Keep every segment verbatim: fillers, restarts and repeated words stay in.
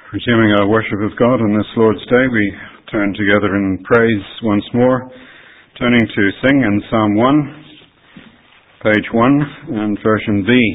Resuming our worship of God on this Lord's Day, we turn together in praise once more, turning to sing in Psalm one, page one, and version B.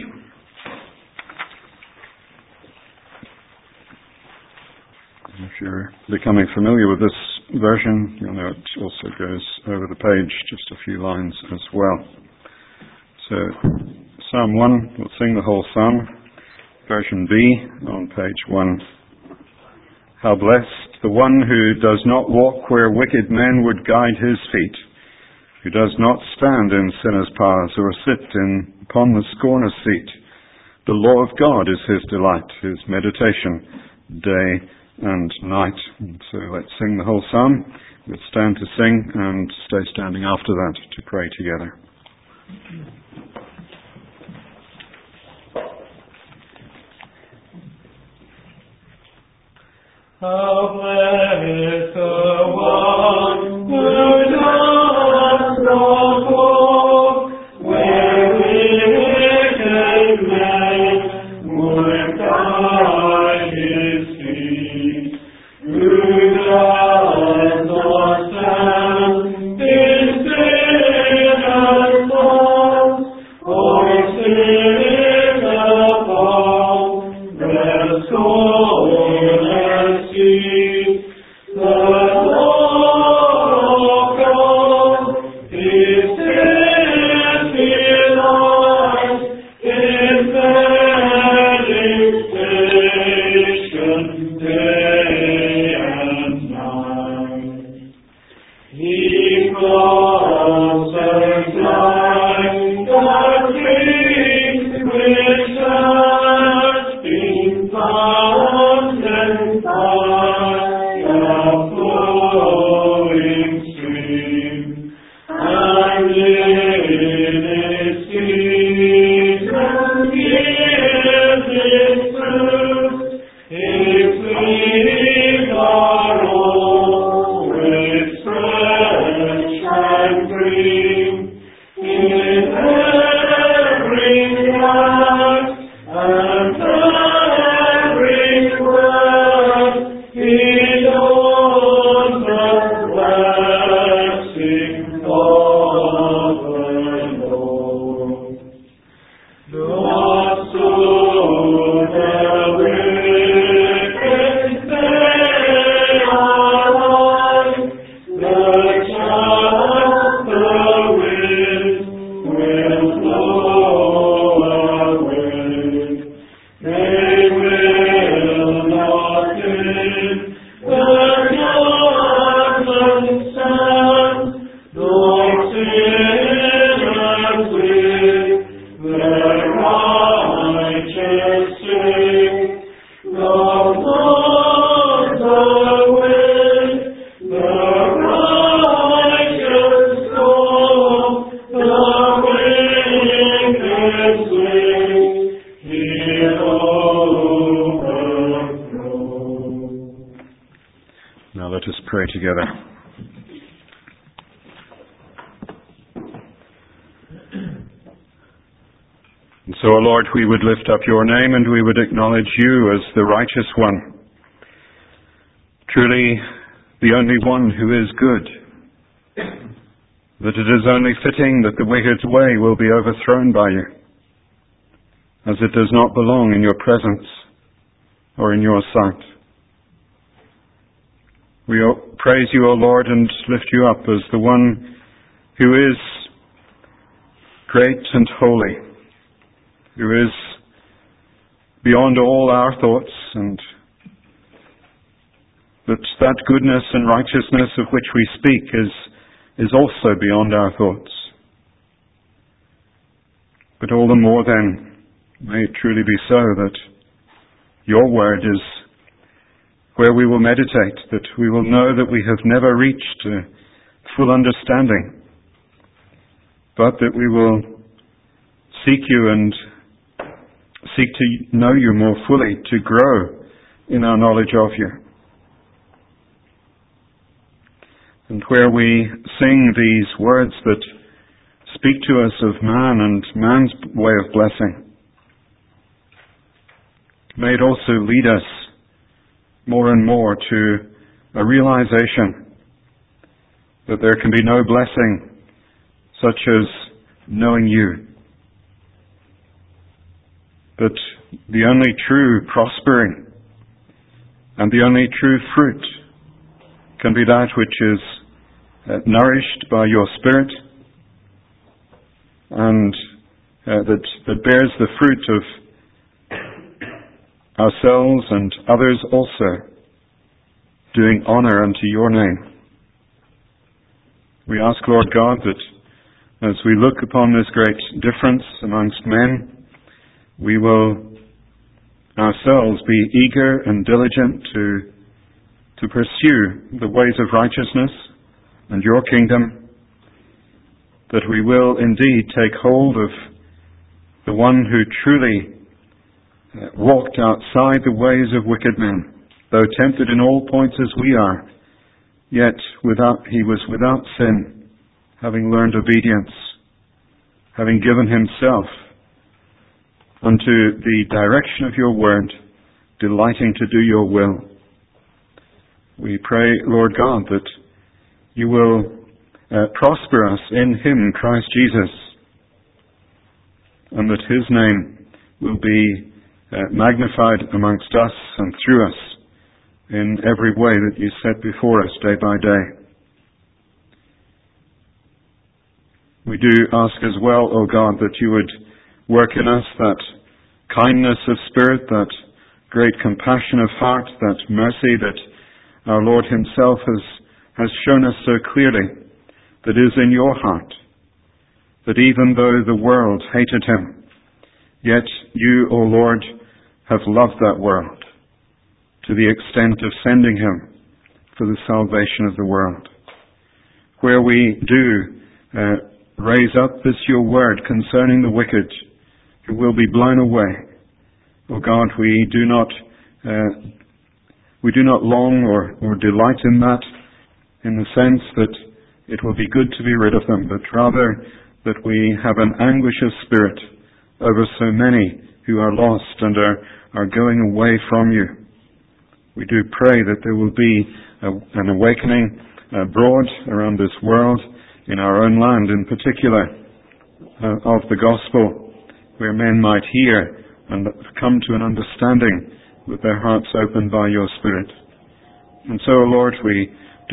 If you're becoming familiar with this version, you'll know it also goes over the page just a few lines as well. So, Psalm one, we'll sing the whole psalm, version B on page one. How blessed the one who does not walk where wicked men would guide his feet, who does not stand in sinners' paths or sit in upon the scorner's seat. The law of God is his delight, his meditation, day and night. And so let's sing the whole psalm. We'll stand to sing and stay standing after that to pray together. How blessed the one who does not walk where wicked men would guide his feet, who does not stand in sinners' paths or sit upon the scorner's seat. The law of God is his delight, his meditation day and night. He calls us like the streams which have been found and by a flowing stream, and in its season gives its fruit. Its leaves are always fresh and green. In every plant and every word, he knows the blessing of the Lord. Not so the wicked, they are like the chaff the wind will blow away. They will not in the judgment stand, nor sinners with the righteous sing. The Lord the wind, the righteous go, the wicked swing, he'll overthrow. Now let us pray together. And so, O Lord, we would lift up your name and we would acknowledge you as the righteous one, truly the only one who is good, that it is only fitting that the wicked's way will be overthrown by you, as it does not belong in your presence or in your sight. We praise you, O Lord, and lift you up as the one who is great and holy, who is beyond all our thoughts, and that that goodness and righteousness of which we speak is, is also beyond our thoughts. But all the more then, may it truly be so that your word is where we will meditate, that we will know that we have never reached a full understanding, but that we will seek you and seek to know you more fully, to grow in our knowledge of you. And where we sing these words that speak to us of man and man's way of blessing, may it also lead us more and more to a realization that there can be no blessing such as knowing you. That the only true prospering and the only true fruit can be that which is uh, nourished by your Spirit and uh, that, that bears the fruit of ourselves and others also, doing honor unto your name. We ask, Lord God, that as we look upon this great difference amongst men, we will ourselves be eager and diligent to, to pursue the ways of righteousness and your kingdom, that we will indeed take hold of the one who truly uh, walked outside the ways of wicked men, though tempted in all points as we are, yet without he was without sin, having learned obedience, having given himself unto the direction of your word, delighting to do your will. We pray, Lord God, that you will uh, prosper us in him, Christ Jesus, and that his name will be uh, magnified amongst us and through us in every way that you set before us day by day. We do ask as well, O God, that you would work in us that kindness of spirit, that great compassion of heart, that mercy that our Lord himself has, has shown us so clearly, that is in your heart, that even though the world hated him, yet you, O Lord, have loved that world to the extent of sending him for the salvation of the world. Where we do uh, raise up this your word concerning the wicked, who will be blown away. O God, we do not uh, we do not long or, or delight in that, in the sense that it will be good to be rid of them, but rather that we have an anguish of spirit over so many who are lost and are, are going away from you. We do pray that there will be a, an awakening abroad around this world, in our own land in particular, uh, of the gospel, where men might hear and come to an understanding with their hearts opened by your Spirit. And so, Lord, we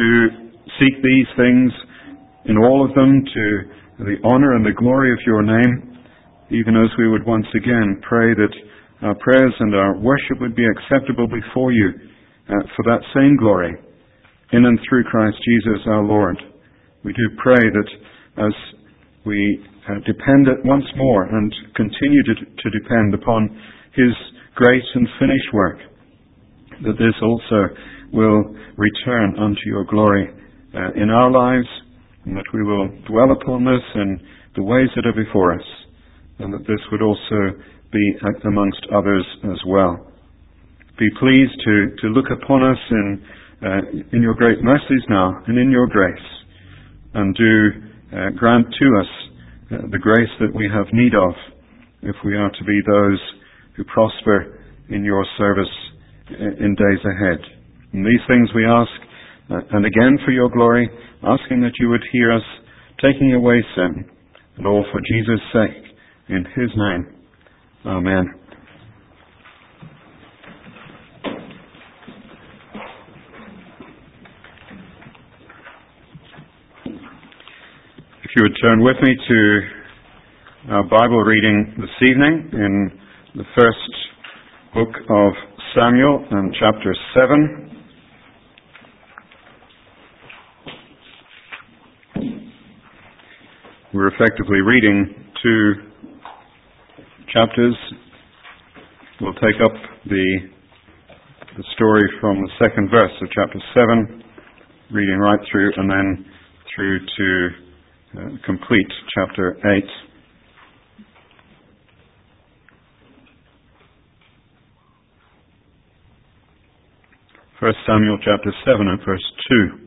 do seek these things in all of them to the honor and the glory of your name, even as we would once again pray that our prayers and our worship would be acceptable before you uh, for that same glory, in and through Christ Jesus our Lord. We do pray that as we uh, depend it once more and continue to, to depend upon his great and finished work, that this also will return unto your glory uh, in our lives, and that we will dwell upon this in the ways that are before us, and that this would also be amongst others as well. Be pleased to, to look upon us in, uh, in your great mercies now, and in your grace, and do uh, grant to us uh, the grace that we have need of, if we are to be those who prosper in your service in days ahead. And these things we ask, uh, and again for your glory, asking that you would hear us, taking away sin, and all for Jesus' sake, in his name. Amen. If you would turn with me to our Bible reading this evening in the first book of Samuel and chapter seven. We're effectively reading two chapters. We'll take up the, the story from the second verse of chapter seven, reading right through and then through to uh, complete chapter eight. First Samuel chapter seven and verse two.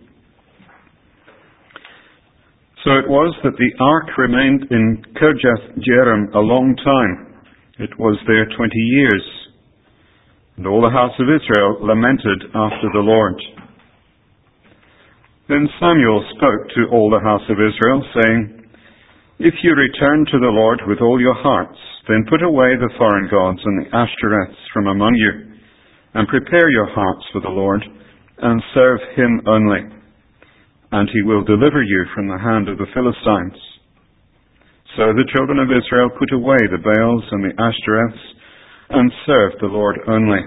So it was that the ark remained in Kirjath Jearim a long time. It was there twenty years. And all the house of Israel lamented after the Lord. Then Samuel spoke to all the house of Israel, saying, If you return to the Lord with all your hearts, then put away the foreign gods and the Ashtoreths from among you, and prepare your hearts for the Lord, and serve him only, and he will deliver you from the hand of the Philistines. So the children of Israel put away the Baals and the Ashtoreths, and served the Lord only.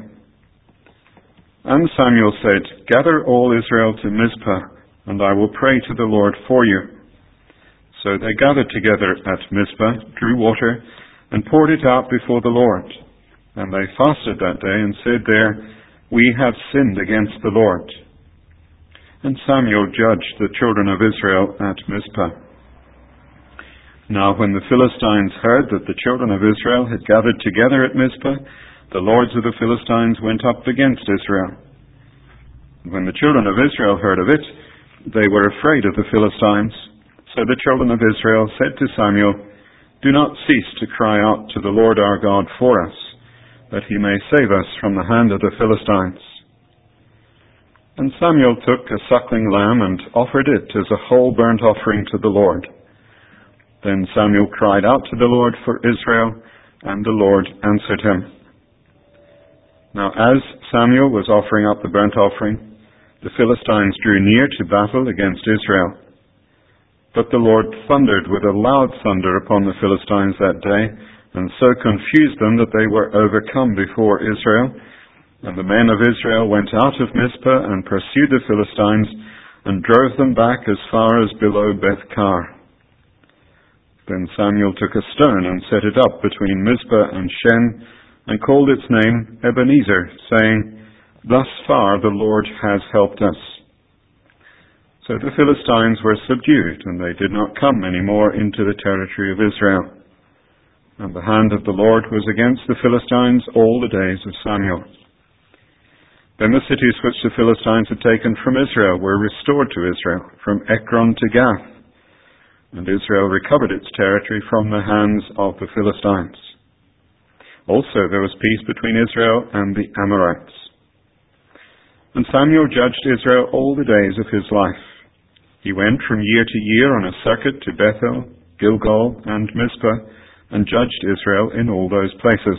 And Samuel said, Gather all Israel to Mizpah, and I will pray to the Lord for you. So they gathered together at Mizpah, drew water, and poured it out before the Lord. And they fasted that day, and said there, We have sinned against the Lord. And Samuel judged the children of Israel at Mizpah. Now when the Philistines heard that the children of Israel had gathered together at Mizpah, the lords of the Philistines went up against Israel. When the children of Israel heard of it, they were afraid of the Philistines. So the children of Israel said to Samuel, Do not cease to cry out to the Lord our God for us, that he may save us from the hand of the Philistines. And Samuel took a suckling lamb and offered it as a whole burnt offering to the Lord. Then Samuel cried out to the Lord for Israel, and the Lord answered him. Now as Samuel was offering up the burnt offering, the Philistines drew near to battle against Israel. But the Lord thundered with a loud thunder upon the Philistines that day, and so confused them that they were overcome before Israel. And the men of Israel went out of Mizpah and pursued the Philistines, and drove them back as far as below Beth-kar. Then Samuel took a stone and set it up between Mizpah and Shen, and called its name Ebenezer, saying, Thus far the Lord has helped us. So the Philistines were subdued, and they did not come any more into the territory of Israel. And the hand of the Lord was against the Philistines all the days of Samuel. Then the cities which the Philistines had taken from Israel were restored to Israel, from Ekron to Gath. And Israel recovered its territory from the hands of the Philistines. Also there was peace between Israel and the Amorites. And Samuel judged Israel all the days of his life. He went from year to year on a circuit to Bethel, Gilgal, and Mizpah, and judged Israel in all those places.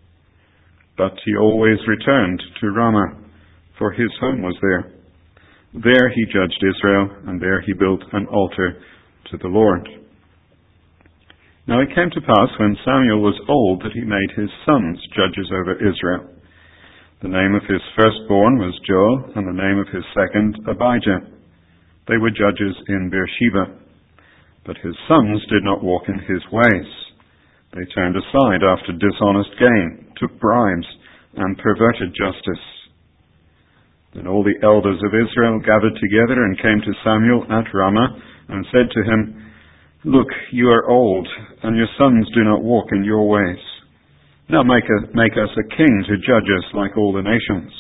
But he always returned to Ramah, for his home was there. There he judged Israel, and there he built an altar to the Lord. Now it came to pass when Samuel was old that he made his sons judges over Israel. The name of his firstborn was Joel, and the name of his second Abijah. They were judges in Beersheba. But his sons did not walk in his ways. They turned aside after dishonest gain, took bribes, and perverted justice. Then all the elders of Israel gathered together and came to Samuel at Ramah, and said to him, Look, you are old, and your sons do not walk in your ways. Now make, a, make us a king to judge us like all the nations.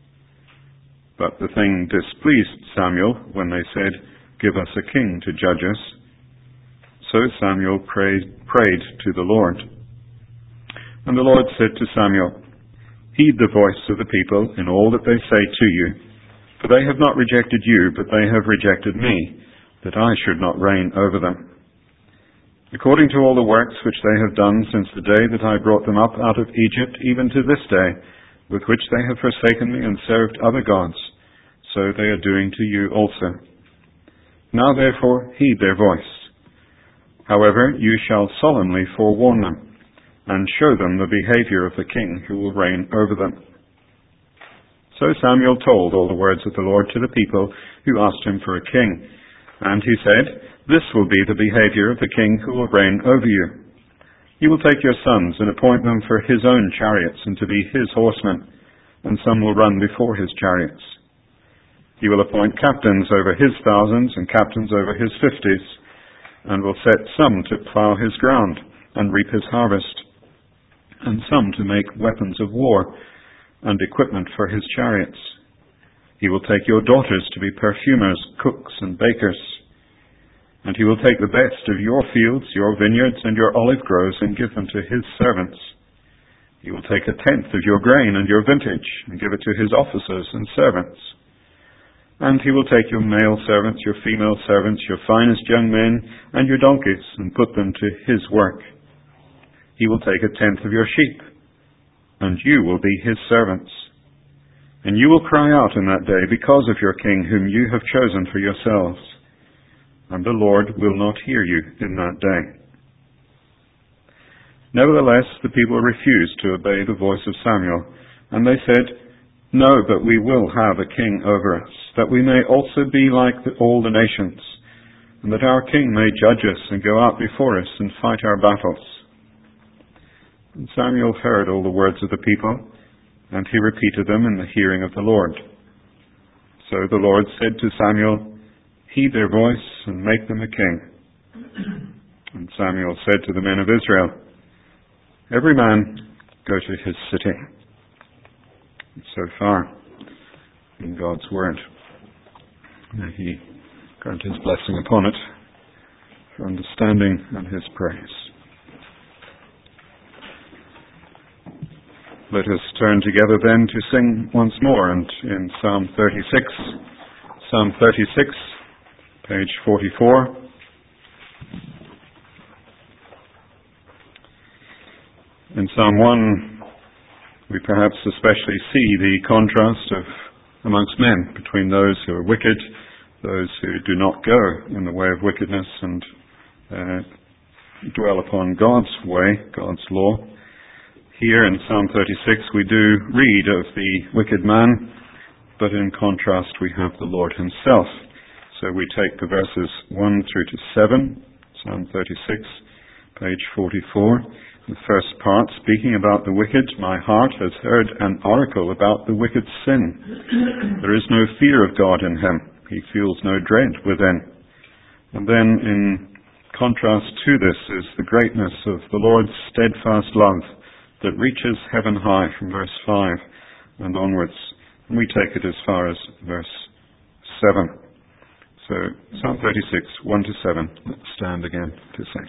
But the thing displeased Samuel when they said, Give us a king to judge us. So Samuel prayed, prayed to the Lord. And the Lord said to Samuel, Heed the voice of the people in all that they say to you, for they have not rejected you, but they have rejected me, that I should not reign over them. According to all the works which they have done since the day that I brought them up out of Egypt, even to this day, with which they have forsaken me and served other gods, so they are doing to you also. Now therefore heed their voice. However, you shall solemnly forewarn them, and show them the behavior of the king who will reign over them. So Samuel told all the words of the Lord to the people who asked him for a king. And he said, This will be the behavior of the king who will reign over you. He will take your sons and appoint them for his own chariots and to be his horsemen, and some will run before his chariots. He will appoint captains over his thousands and captains over his fifties, and will set some to plough his ground and reap his harvest, and some to make weapons of war and equipment for his chariots. He will take your daughters to be perfumers, cooks, and bakers. And he will take the best of your fields, your vineyards, and your olive groves, and give them to his servants. He will take a tenth of your grain and your vintage and give it to his officers and servants. And he will take your male servants, your female servants, your finest young men, and your donkeys, and put them to his work. He will take a tenth of your sheep, and you will be his servants. And you will cry out in that day because of your king, whom you have chosen for yourselves. And the Lord will not hear you in that day. Nevertheless, the people refused to obey the voice of Samuel, and they said, "No, but we will have a king over us, that we may also be like the, all the nations, and that our king may judge us and go out before us and fight our battles." And Samuel heard all the words of the people, and he repeated them in the hearing of the Lord. So the Lord said to Samuel, "Heed their voice and make them a king." And Samuel said to the men of Israel, "Every man go to his city." So far in God's word. May he grant his blessing upon it for understanding and his praise. Let us turn together then to sing once more, and in Psalm thirty-six, Psalm thirty-six, page forty-four. In Psalm one, we perhaps especially see the contrast of amongst men between those who are wicked, those who do not go in the way of wickedness and uh, dwell upon God's way, God's law. Here in Psalm thirty-six we do read of the wicked man, but in contrast we have the Lord himself. So we take the verses one through to seven, Psalm thirty-six, page forty-four. The first part, speaking about the wicked, "My heart has heard an oracle about the wicked's sin. There is no fear of God in him. He feels no dread within." And then in contrast to this is the greatness of the Lord's steadfast love that reaches heaven high, from verse five and onwards. And we take it as far as verse seven. So Psalm thirty-six, one to seven. Let's stand again to sing.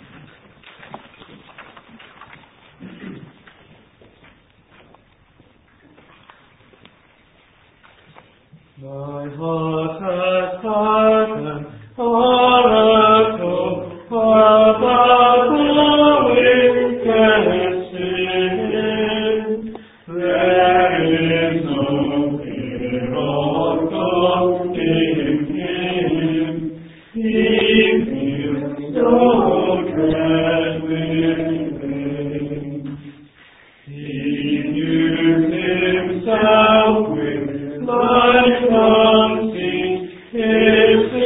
My heart has heard an oracle about the wicked sin. There is no fear of God in him. He feels no dread within. He knew himself with life unseen, his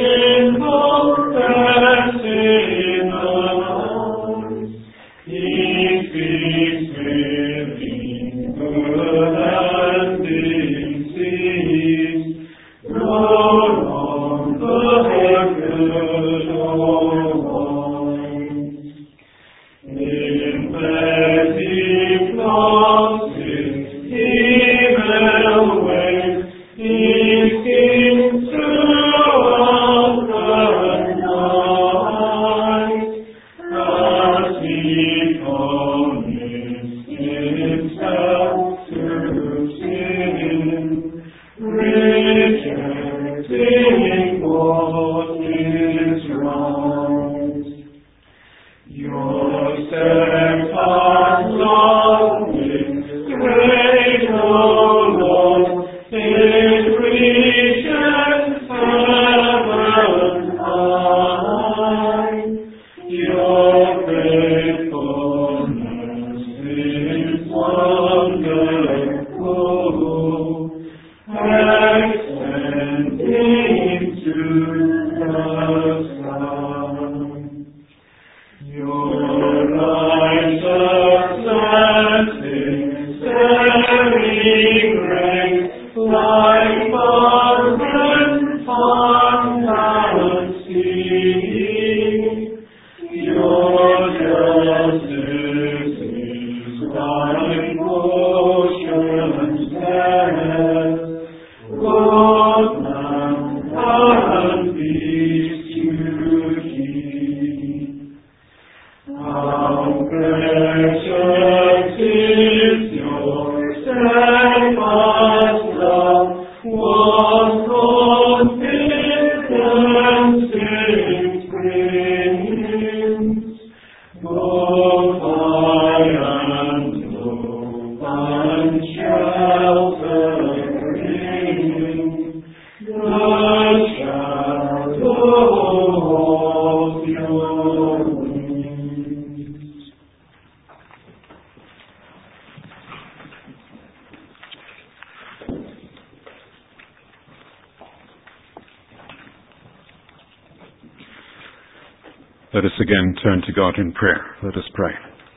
Let us again turn to God in prayer. Let us pray.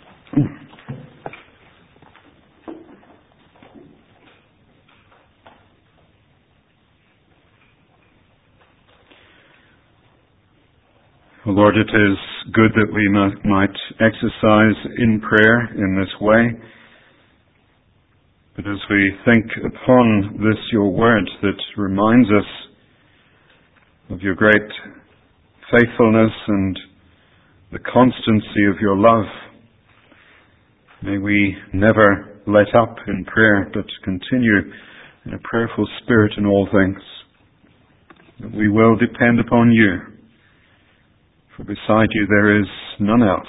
Oh Lord, it is good that we might exercise in prayer in this way. But as we think upon this, your word that reminds us of your great faithfulness and the constancy of your love, may we never let up in prayer, but continue in a prayerful spirit in all things. That we will depend upon you, for beside you there is none else.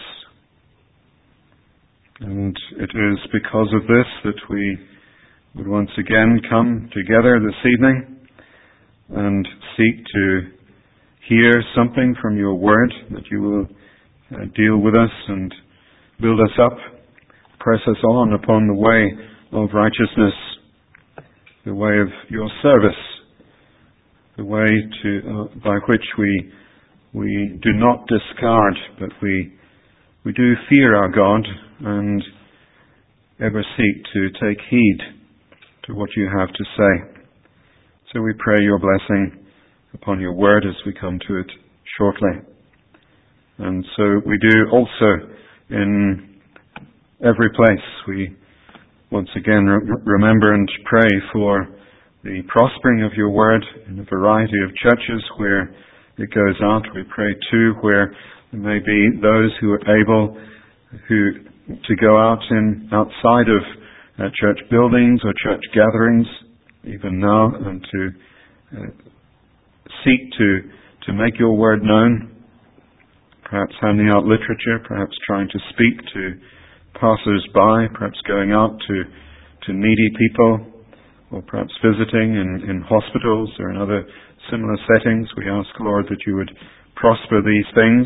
And it is because of this that we would once again come together this evening and seek to hear something from your word, that you will uh, deal with us and build us up, press us on upon the way of righteousness, the way of your service, the way to uh, by which we we do not discard, but we we do fear our God and ever seek to take heed to what you have to say. So we pray your blessing upon your word as we come to it shortly. And so we do also in every place. We once again re- remember and pray for the prospering of your word in a variety of churches where it goes out. We pray too where there may be those who are able who to go out in outside of uh, church buildings or church gatherings even now, and to uh, seek to to make your word known, perhaps handing out literature, perhaps trying to speak to passers-by, perhaps going out to, to needy people, or perhaps visiting in, in hospitals or in other similar settings. We ask, Lord, that you would prosper these things.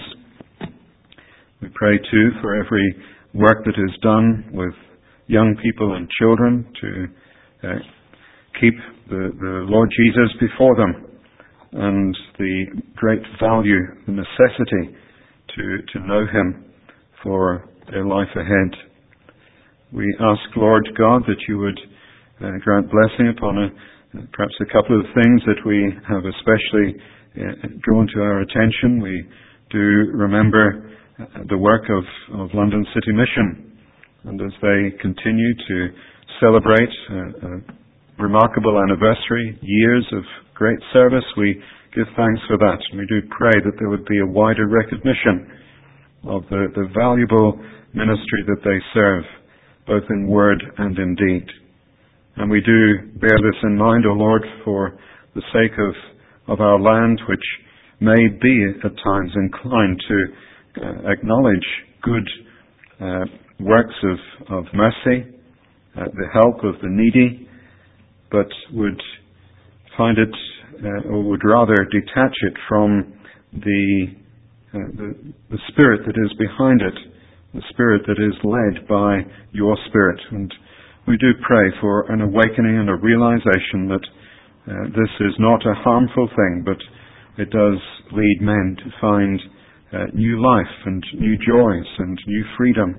We pray too for every work that is done with young people and children to uh, keep the, the Lord Jesus before them, and the great value, the necessity to, to know him for their life ahead. We ask, Lord God, that you would uh, grant blessing upon a, perhaps a couple of things that we have especially uh, drawn to our attention. We do remember uh, the work of, of London City Mission, and as they continue to celebrate uh, a remarkable anniversary, years of great service, we give thanks for that. And we do pray that there would be a wider recognition of the, the valuable ministry that they serve, both in word and in deed. And we do bear this in mind, O Lord, for the sake of, of our land, which may be at times inclined to uh, acknowledge good uh, works of, of mercy, uh, the help of the needy, but would find it, uh, or would rather detach it from the, uh, the the spirit that is behind it, the spirit that is led by your Spirit. And we do pray for an awakening and a realization that uh, this is not a harmful thing, but it does lead men to find uh, new life and new joys and new freedom,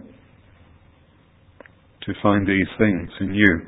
to find these things in you.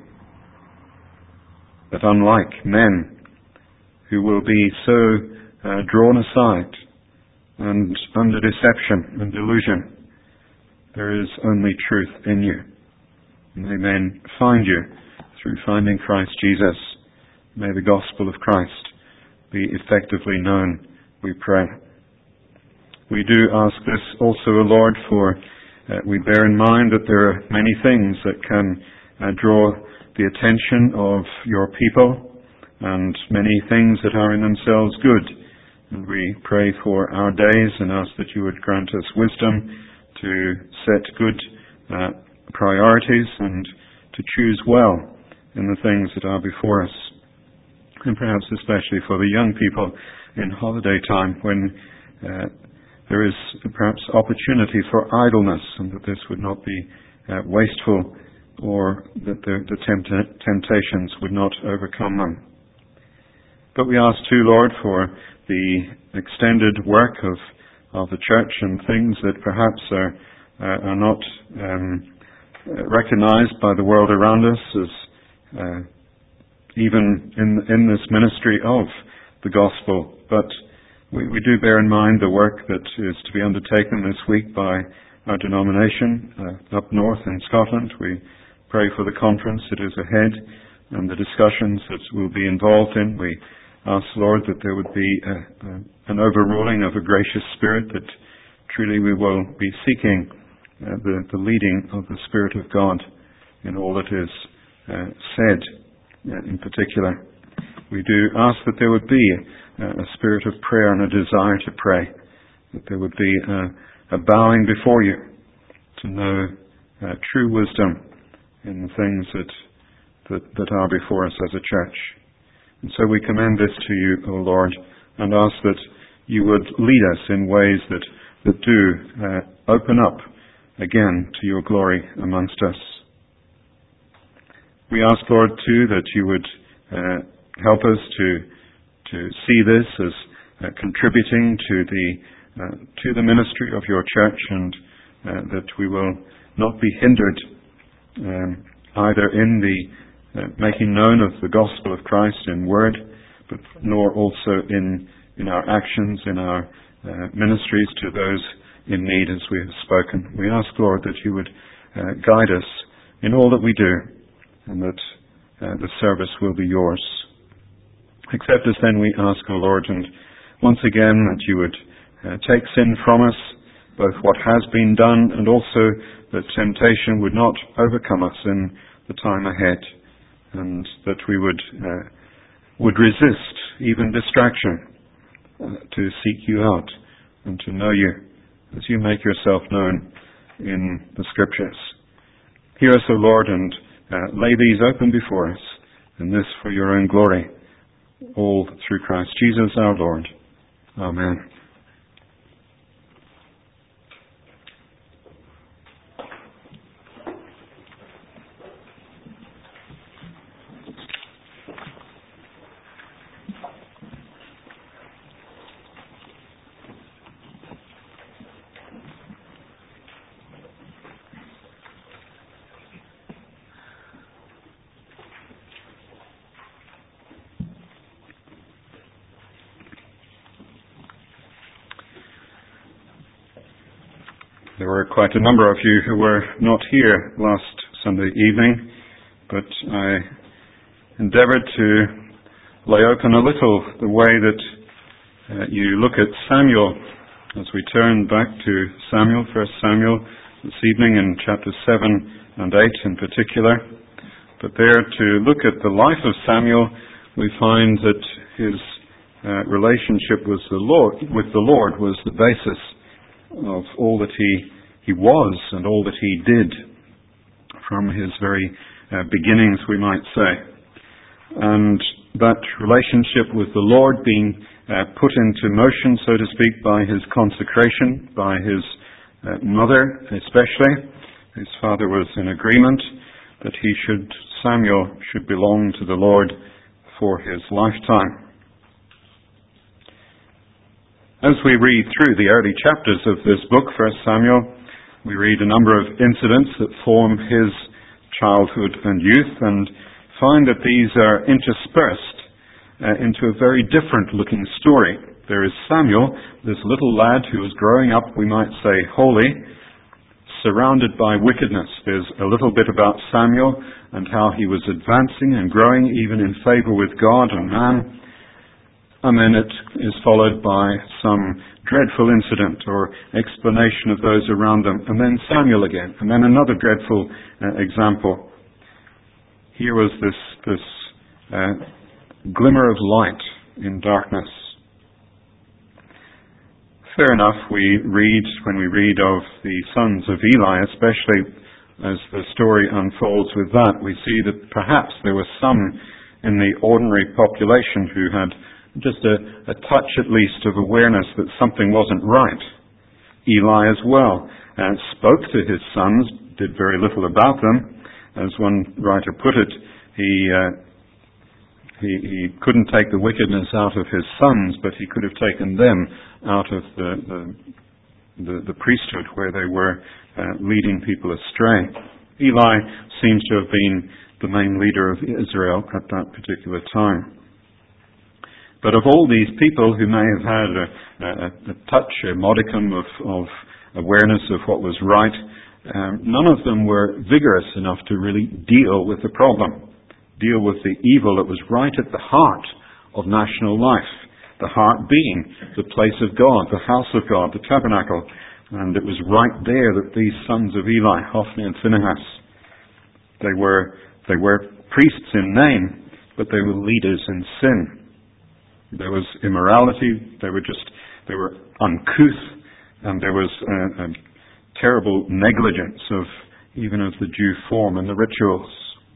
That unlike men who will be so uh, drawn aside and under deception and delusion, there is only truth in you. May men find you through finding Christ Jesus. May the gospel of Christ be effectively known, we pray. We do ask this also, O Lord, for uh, we bear in mind that there are many things that can uh, draw the attention of your people, and many things that are in themselves good. And we pray for our days and ask that you would grant us wisdom to set good uh, priorities and to choose well in the things that are before us. And perhaps especially for the young people in holiday time, when uh, there is perhaps opportunity for idleness, and that this would not be uh, wasteful, or that the, the tempt- temptations would not overcome them. But we ask too, Lord, for the extended work of of the church and things that perhaps are, uh, are not um, recognized by the world around us as uh, even in, in this ministry of the gospel. But we, we do bear in mind the work that is to be undertaken this week by our denomination uh, up north in Scotland. We pray for the conference that is ahead and the discussions that we'll be involved in. We ask, Lord, that there would be a, a, an overruling of a gracious Spirit, that truly we will be seeking uh, the, the leading of the Spirit of God in all that is uh, said uh, in particular. We do ask that there would be a, a spirit of prayer and a desire to pray, that there would be a, a bowing before you to know uh, true wisdom in the things that, that that are before us as a church. And so we commend this to you, O Lord, and ask that you would lead us in ways that, that do uh, open up again to your glory amongst us. We ask, Lord, too, that you would uh, help us to to see this as uh, contributing to the uh, to the ministry of your church, and uh, that we will not be hindered um, either in the uh, making known of the gospel of Christ in word, but nor also in in our actions, in our uh, ministries to those in need, as we have spoken. We ask, Lord, that you would uh, guide us in all that we do, and that uh, the service will be yours. Accept us then, we ask, O Lord, and once again that you would uh, take sin from us, both what has been done and also that temptation would not overcome us in the time ahead, and that we would uh, would resist even distraction uh, to seek you out and to know you as you make yourself known in the Scriptures. Hear us, O Lord, and uh, lay these open before us, and this for your own glory, all through Christ Jesus our Lord. Amen. There were quite a number of you who were not here last Sunday evening, but I endeavoured to lay open a little the way that uh, you look at Samuel as we turn back to Samuel, First Samuel, this evening in chapters seven and eight in particular. But there, to look at the life of Samuel, we find that his uh, relationship with the Lord, with the Lord was the basis of all that he, he was and all that he did from his very uh, beginnings, we might say. And that relationship with the Lord being uh, put into motion, so to speak, by his consecration, by his uh, mother especially. His father was in agreement that he should, Samuel should belong to the Lord for his lifetime. As we read through the early chapters of this book, First Samuel, we read a number of incidents that form his childhood and youth, and find that these are interspersed uh, into a very different looking story. There is Samuel, this little lad who is growing up, we might say, holy, surrounded by wickedness. There's a little bit about Samuel and how he was advancing and growing even in favor with God and man. And then it is followed by some dreadful incident or explanation of those around them. And then Samuel again. And then another dreadful uh, example. Here was this, this uh, glimmer of light in darkness. Fair enough, we read, when we read of the sons of Eli, especially as the story unfolds with that, we see that perhaps there were some in the ordinary population who had just a, a touch at least of awareness that something wasn't right. Eli as well uh, spoke to his sons, did very little about them. As one writer put it, he uh, he, he couldn't take the wickedness out of his sons, but he could have taken them out of the, the, the, the priesthood where they were uh, leading people astray. Eli seems to have been the main leader of Israel at that particular time. But of all these people who may have had a, a, a touch, a modicum of, of awareness of what was right, um, none of them were vigorous enough to really deal with the problem, deal with the evil that was right at the heart of national life, the heart being the place of God, the house of God, the tabernacle. And it was right there that these sons of Eli, Hophni and Phinehas, they were, they were priests in name, but they were leaders in sin. There was immorality, they were just, they were uncouth, and there was a, a terrible negligence of, even of the due form and the rituals.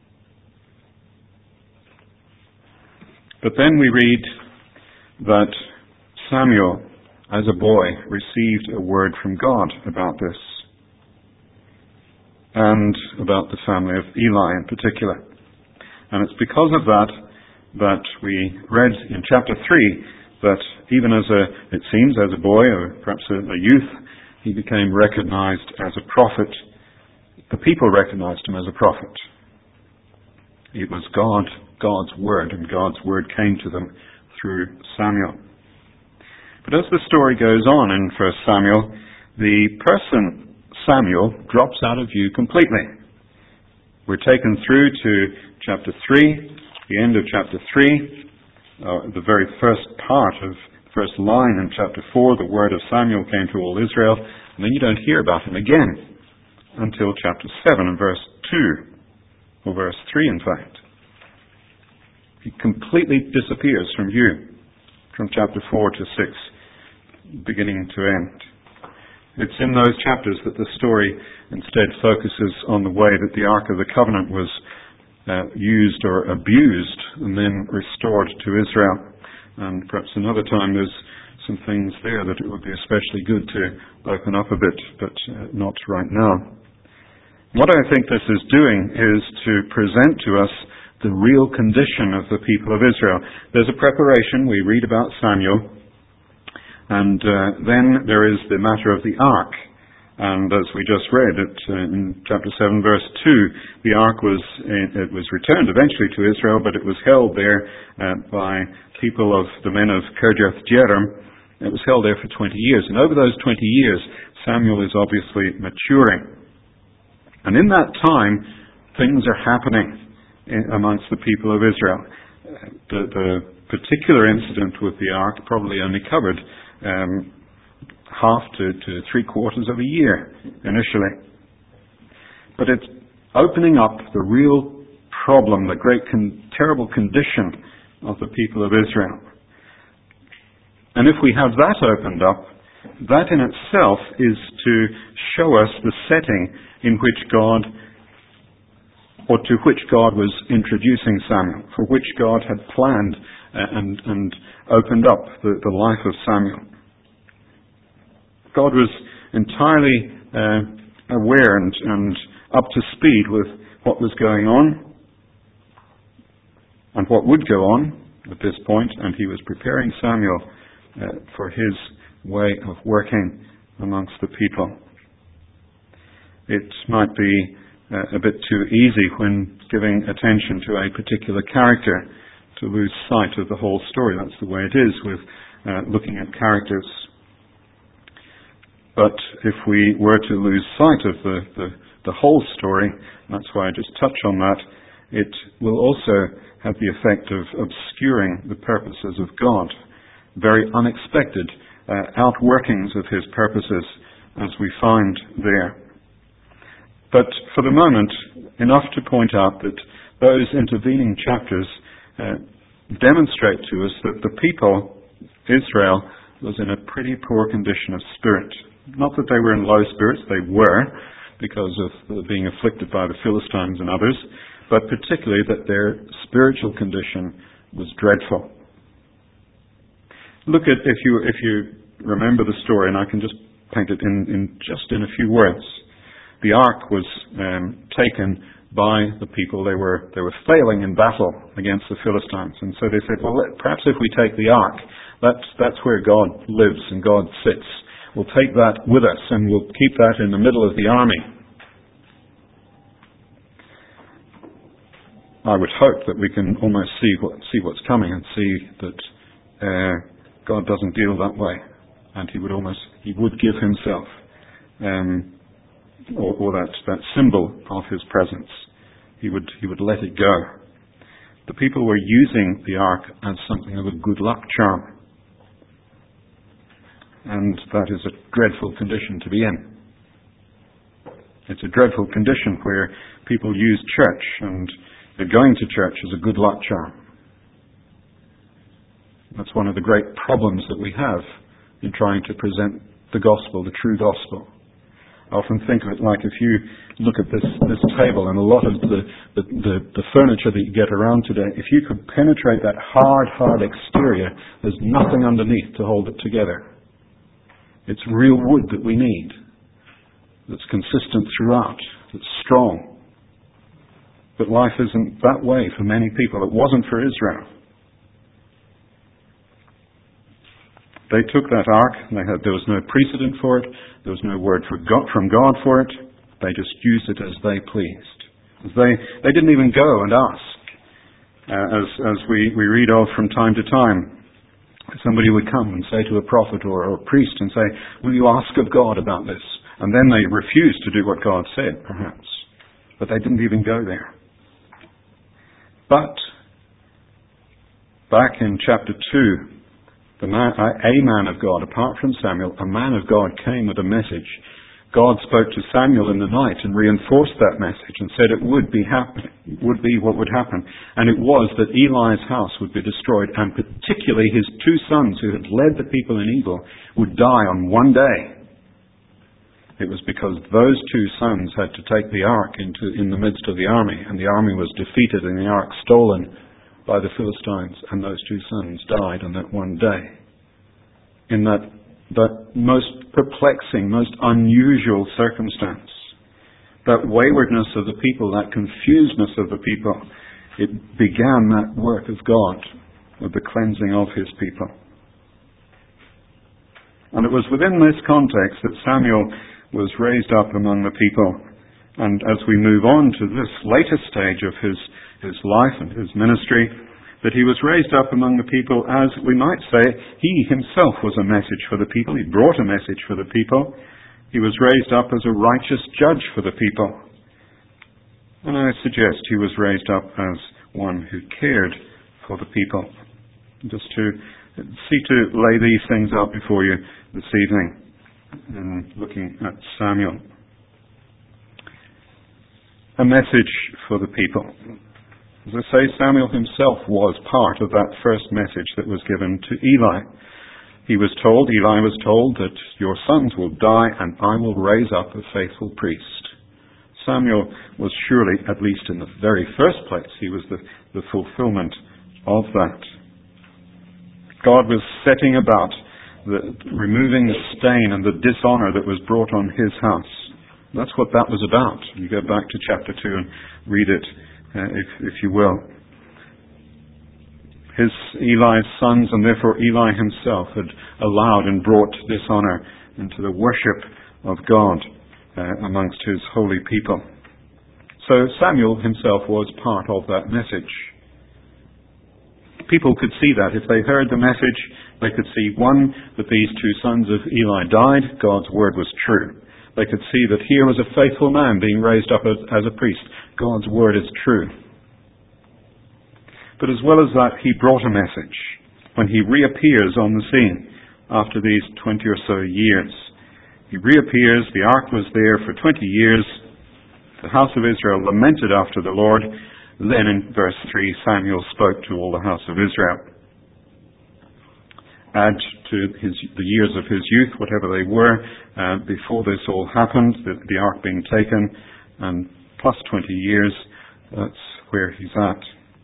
But then we read that Samuel, as a boy, received a word from God about this, and about the family of Eli in particular. And it's because of that that we read in chapter three that even as a, it seems, as a boy or perhaps a, a youth, he became recognized as a prophet. The people recognized him as a prophet. It was God, God's word, and God's word came to them through Samuel. But as the story goes on in First Samuel, the person Samuel drops out of view completely. We're taken through to chapter three, the end of chapter three, uh, the very first part of the first line in chapter four, the word of Samuel came to all Israel, and then you don't hear about him again until chapter seven and verse two, or verse three in fact. He completely disappears from view, from chapter four to six, beginning to end. It's in those chapters that the story instead focuses on the way that the Ark of the Covenant was uh, used or abused and then restored to Israel. And perhaps another time there's some things there that it would be especially good to open up a bit, but uh, not right now. What I think this is doing is to present to us the real condition of the people of Israel. There's a preparation. We read about Samuel. And uh, then there is the matter of the ark. And as we just read it uh, in chapter seven, verse two, the ark was it was returned eventually to Israel, but it was held there uh, by people of the men of Kirjath-Jearim. It was held there for twenty years. And over those twenty years, Samuel is obviously maturing. And in that time, things are happening in, amongst the people of Israel. Uh, the, the particular incident with the ark probably only covered Um, half to, to three quarters of a year initially. But it's opening up the real problem, the great con- terrible condition of the people of Israel. And if we have that opened up, that in itself is to show us the setting in which God, or to which God was introducing Samuel, for which God had planned uh, and, and opened up the, the life of Samuel. God was entirely uh, aware and, and up to speed with what was going on and what would go on at this point, and he was preparing Samuel uh, for his way of working amongst the people. It might be uh, a bit too easy when giving attention to a particular character to lose sight of the whole story. That's the way it is with uh, looking at characters. But if we were to lose sight of the, the, the whole story, that's why I just touch on that, it will also have the effect of obscuring the purposes of God. Very unexpected uh, outworkings of his purposes as we find there. But for the moment, enough to point out that those intervening chapters uh, demonstrate to us that the people, Israel, was in a pretty poor condition of spirit. Not that they were in low spirits, they were, because of being afflicted by the Philistines and others, but particularly that their spiritual condition was dreadful. Look at, if you if you remember the story, and I can just paint it in, in just in a few words. The ark was um, taken by the people. They were they were failing in battle against the Philistines. And so they said, well, let, perhaps if we take the ark, that's, that's where God lives and God sits. We'll take that with us and we'll keep that in the middle of the army. I would hope that we can almost see what, see what's coming and see that uh, God doesn't deal that way. And he would almost, he would give himself, um, or, or that, that symbol of his presence. He would, he would let it go. The people were using the ark as something of a good luck charm. And that is a dreadful condition to be in. It's a dreadful condition where people use church and going to church is a good luck charm. That's one of the great problems that we have in trying to present the gospel, the true gospel. I often think of it like if you look at this, this table and a lot of the, the, the, the furniture that you get around today, if you could penetrate that hard, hard exterior, there's nothing underneath to hold it together. It's real wood that we need, that's consistent throughout, that's strong. But life isn't that way for many people. It wasn't for Israel. They took that ark, and they had, there was no precedent for it, there was no word for God, from God for it. They just used it as they pleased. As they, they didn't even go and ask. Uh, as as we, we read of from time to time, somebody would come and say to a prophet or, or a priest and say, will you ask of God about this? And then they refused to do what God said, perhaps. But they didn't even go there. But, back in chapter two, the man, a man of God, apart from Samuel, a man of God came with a message. God spoke to Samuel in the night and reinforced that message and said it would be happen, would be what would happen. And it was that Eli's house would be destroyed, and particularly his two sons who had led the people in evil would die on one day. It was because those two sons had to take the ark into in the midst of the army, and the army was defeated and the ark stolen by the Philistines, and those two sons died on that one day. In that, that most perplexing, most unusual circumstance, that waywardness of the people, that confusedness of the people, it began that work of God with the cleansing of his people. And it was within this context that Samuel was raised up among the people. And as we move on to this later stage of his, his life and his ministry, that he was raised up among the people as, we might say, he himself was a message for the people. He brought a message for the people. He was raised up as a righteous judge for the people. And I suggest he was raised up as one who cared for the people. Just to see to lay these things out before you this evening. And looking at Samuel. A message for the people. As I say, Samuel himself was part of that first message that was given to Eli. He was told, Eli was told, that your sons will die and I will raise up a faithful priest. Samuel was surely, at least in the very first place, he was the, the fulfillment of that. God was setting about The, removing the stain and the dishonor that was brought on his house. That's what that was about. You go back to chapter two and read it, uh, if, if you will. His Eli's sons, and therefore Eli himself, had allowed and brought dishonor into the worship of God uh, amongst his holy people. So Samuel himself was part of that message. People could see that. If they heard the message, they could see, one, that these two sons of Eli died. God's word was true. They could see that here was a faithful man being raised up as, as a priest. God's word is true. But as well as that, he brought a message. When he reappears on the scene after these twenty or so years, he reappears. The ark was there for twenty years. The house of Israel lamented after the Lord. Then in verse three, Samuel spoke to all the house of Israel. Add to his, the years of his youth, whatever they were, uh, before this all happened, the, the ark being taken, and plus twenty years, that's where he's at.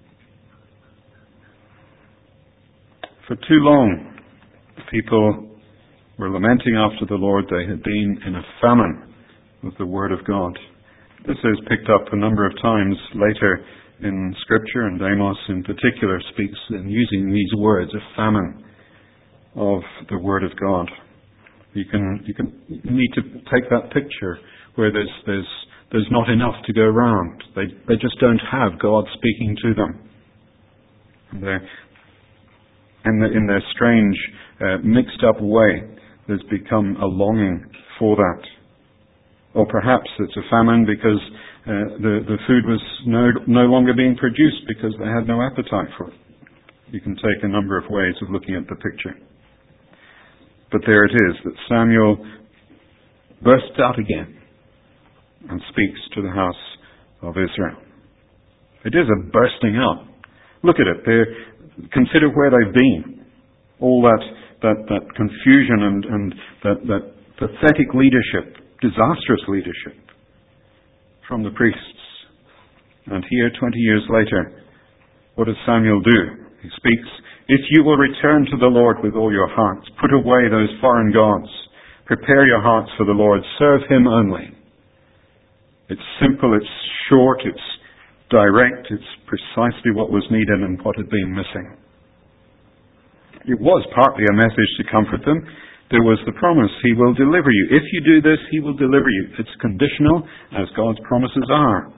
For too long, people were lamenting after the Lord. They had been in a famine with the Word of God. This is picked up a number of times later in Scripture, and Amos in particular speaks in using these words, a famine of the Word of God. You can you can you need to take that picture where there's there's there's not enough to go round. They they just don't have God speaking to them. And they're, in, the, in their strange, uh, mixed up way, there's become a longing for that. Or perhaps it's a famine because uh, the, the food was no, no longer being produced because they had no appetite for it. You can take a number of ways of looking at the picture. But there it is, that Samuel bursts out again and speaks to the house of Israel. It is a bursting out. Look at it. They're, consider where they've been. All that that, that confusion and, and that, that pathetic leadership, disastrous leadership from the priests. And here, twenty years later, what does Samuel do? He speaks, "If you will return to the Lord with all your hearts, put away those foreign gods, prepare your hearts for the Lord, serve Him only." It's simple, it's short, it's direct, it's precisely what was needed and what had been missing. It was partly a message to comfort them. There was the promise, He will deliver you. If you do this, He will deliver you. It's conditional, as God's promises are.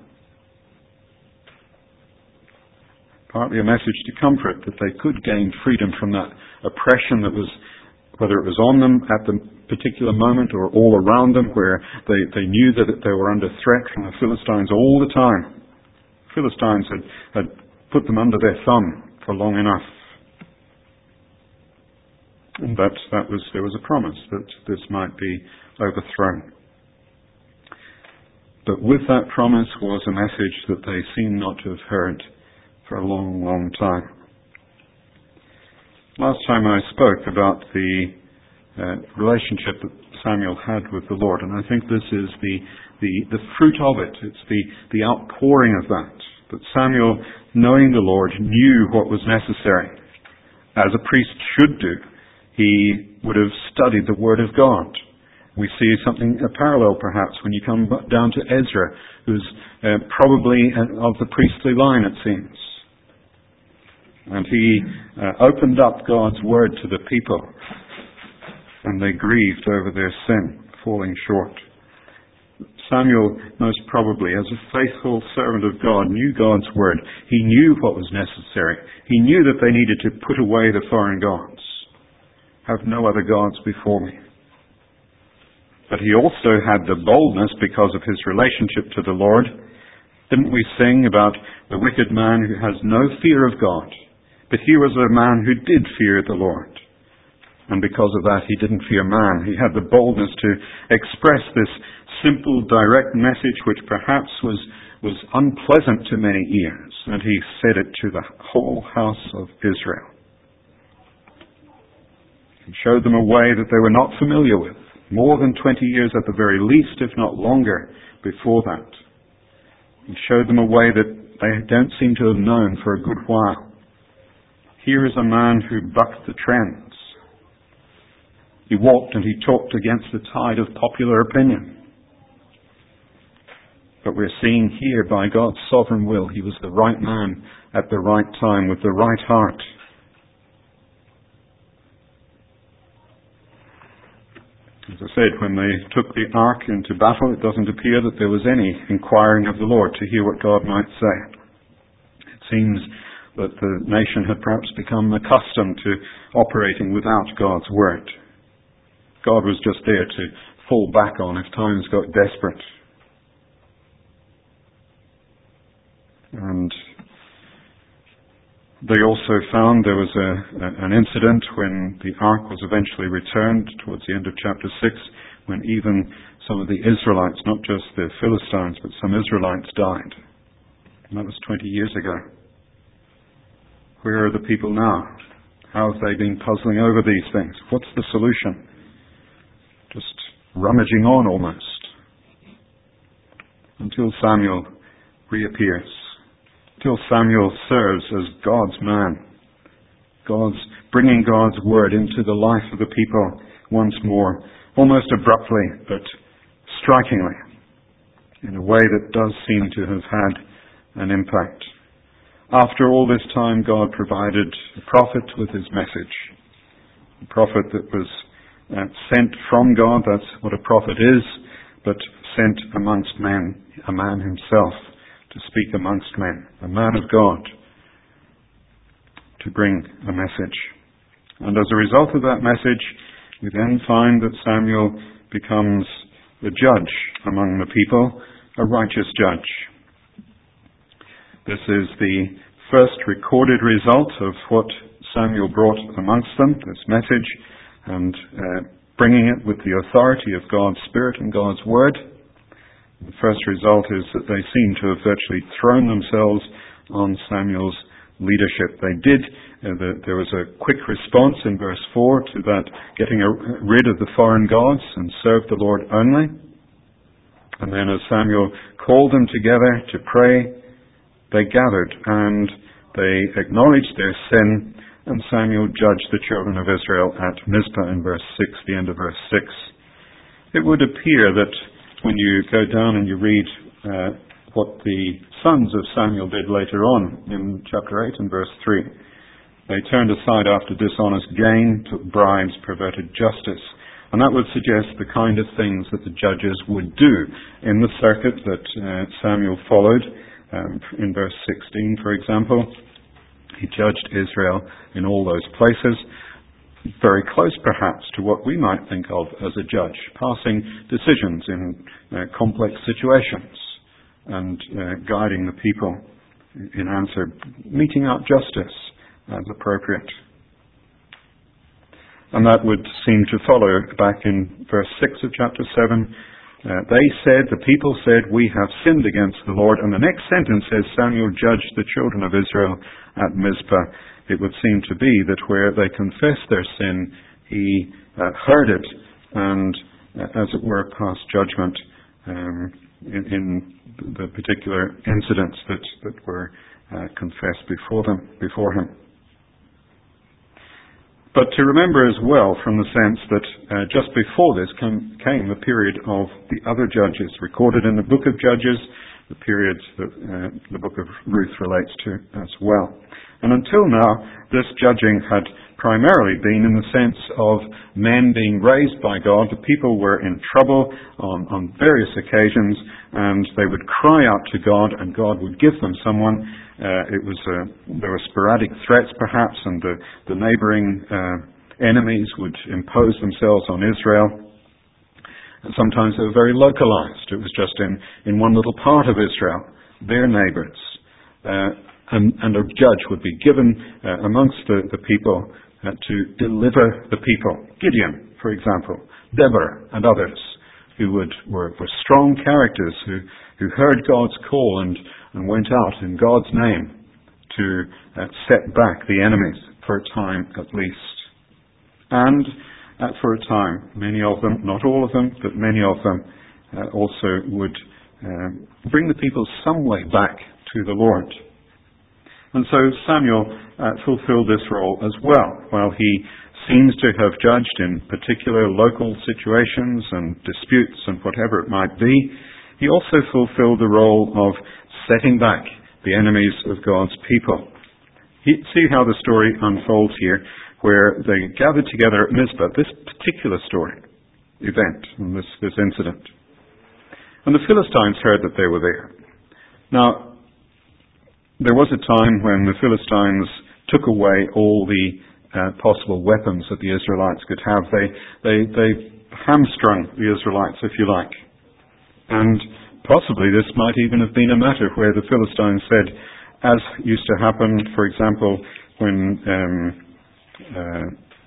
Partly a message to comfort, that they could gain freedom from that oppression that was, whether it was on them at the particular moment or all around them, where they, they knew that they were under threat from the Philistines all the time. Philistines had, had put them under their thumb for long enough. And that, that was, there was a promise that this might be overthrown. But with that promise was a message that they seem not to have heard for a long, long time. Last time I spoke about the uh, relationship that Samuel had with the Lord, and I think this is the, the, the fruit of it. It's the, the outpouring of that. That Samuel, knowing the Lord, knew what was necessary. As a priest should do, he would have studied the Word of God. We see something, a parallel perhaps, when you come down to Ezra, who's uh, probably of the priestly line, it seems. And he uh, opened up God's Word to the people, and they grieved over their sin, falling short. Samuel, most probably, as a faithful servant of God, knew God's Word. He knew what was necessary. He knew that they needed to put away the foreign gods. Have no other gods before me. But he also had the boldness because of his relationship to the Lord. Didn't we sing about the wicked man who has no fear of God? But he was a man who did fear the Lord. And because of that, he didn't fear man. He had the boldness to express this simple, direct message which perhaps was, was unpleasant to many ears. And he said it to the whole house of Israel. He showed them a way that they were not familiar with. More than twenty years at the very least, if not longer, before that. He showed them a way that they don't seem to have known for a good while. Here is a man who bucked the trends. He walked and he talked against the tide of popular opinion. But we're seeing here, by God's sovereign will, he was the right man at the right time with the right heart. As I said, when they took the ark into battle, it doesn't appear that there was any inquiring of the Lord to hear what God might say. It seems that the nation had perhaps become accustomed to operating without God's word. God was just there to fall back on if times got desperate. And they also found there was a, a, an incident when the ark was eventually returned towards the end of chapter six, when even some of the Israelites, not just the Philistines, but some Israelites died. And that was twenty years ago. Where are the people now? How have they been puzzling over these things? What's the solution? Just rummaging on almost. Until Samuel reappears. Until Samuel serves as God's man. God's bringing God's word into the life of the people once more. Almost abruptly, but strikingly. in a way that does seem to have had an impact. After all this time, God provided a prophet with his message. A prophet that was uh, sent from God, that's what a prophet is, but sent amongst men, a man himself to speak amongst men, a man of God to bring a message. And as a result of that message, we then find that Samuel becomes the judge among the people, a righteous judge. This is the first recorded result of what Samuel brought amongst them, this message, and uh, bringing it with the authority of God's Spirit and God's Word. The first result is that they seem to have virtually thrown themselves on Samuel's leadership. They did. Uh, the, there was a quick response in verse four to that, getting a, rid of the foreign gods and serve the Lord only. And then as Samuel called them together to pray, they gathered and they acknowledged their sin, and Samuel judged the children of Israel at Mizpah in verse six, the end of verse six. It would appear that when you go down and you read uh, what the sons of Samuel did later on in chapter eight and verse three, they turned aside after dishonest gain, took bribes, perverted justice. And that would suggest the kind of things that the judges would do in the circuit that uh, Samuel followed. Um, in verse sixteen, for example, he judged Israel in all those places, very close perhaps to what we might think of as a judge, passing decisions in uh, complex situations and uh, guiding the people in answer, meting out justice as appropriate. And that would seem to follow back in verse six of chapter seven. Uh, they said, the people said, we have sinned against the Lord. And the next sentence says, Samuel judged the children of Israel at Mizpah. It would seem to be that where they confessed their sin, he uh, heard it and, uh, as it were, passed judgment um, in, in the particular incidents that, that were uh, confessed before them, before him. But to remember as well from the sense that uh, just before this came, came the period of the other judges, recorded in the book of Judges, the period that uh, the book of Ruth relates to as well. And until now, this judging had primarily been in the sense of men being raised by God. The people were in trouble on, on various occasions, and they would cry out to God, and God would give them someone. Uh, it was uh, there were sporadic threats, perhaps, and the, the neighbouring uh, enemies would impose themselves on Israel. And sometimes they were very localized. It was just in, in one little part of Israel, their neighbours. Uh, and, and a judge would be given uh, amongst the, the people uh, to deliver the people. Gideon, for example, Deborah, and others who would were, were strong characters who, who heard God's call and and went out in God's name to uh, set back the enemies for a time at least. And uh, for a time, many of them, not all of them, but many of them uh, also would uh, bring the people some way back to the Lord. And so Samuel uh, fulfilled this role as well. While he seems to have judged in particular local situations and disputes and whatever it might be, he also fulfilled the role of setting back the enemies of God's people. He, see how the story unfolds here, where they gathered together at Mizpah, this particular story, event, and this, this incident. And the Philistines heard that they were there. Now, there was a time when the Philistines took away all the uh, possible weapons that the Israelites could have. They, they, they hamstrung the Israelites, if you like. And possibly this might even have been a matter where the Philistines said, as used to happen, for example, when um, uh,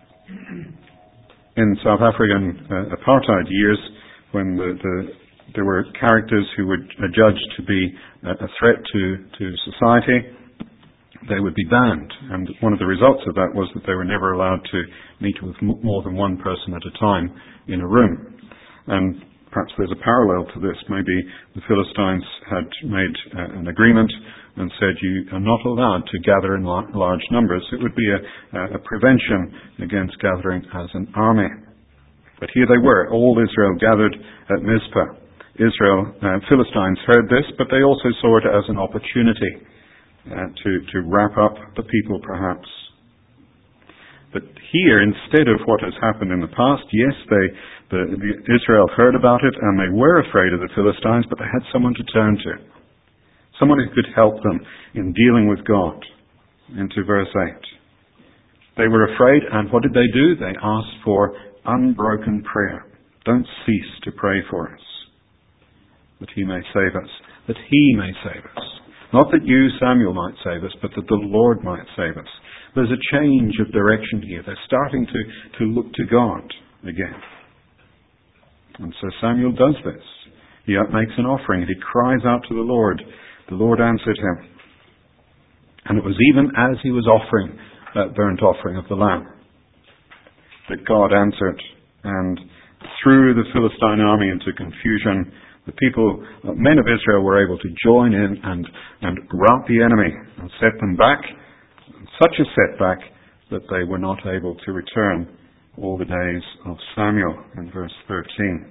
in South African uh, apartheid years, when the, the, there were characters who were judged to be a threat to, to society, they would be banned. And one of the results of that was that they were never allowed to meet with more than one person at a time in a room. And perhaps there's a parallel to this. Maybe the Philistines had made uh, an agreement and said you are not allowed to gather in la- large numbers. It would be a, a prevention against gathering as an army. But here they were, all Israel gathered at Mizpah. Israel, uh, Philistines heard this, but they also saw it as an opportunity uh, to, to wrap up the people perhaps. But here, instead of what has happened in the past, yes, they, the, the Israel heard about it and they were afraid of the Philistines, but they had someone to turn to. Someone who could help them in dealing with God. Into verse eight. They were afraid, and what did they do? They asked for unbroken prayer. Don't cease to pray for us, that He may save us. That He may save us. Not that you, Samuel, might save us, but that the Lord might save us. There's a change of direction here. They're starting to, to look to God again. And so Samuel does this. He makes an offering and he cries out to the Lord. The Lord answered him. And it was even as he was offering that burnt offering of the lamb that God answered and threw the Philistine army into confusion. The people, uh, men of Israel, were able to join in and, and rout the enemy and set them back. Such a setback that they were not able to return all the days of Samuel in verse thirteen.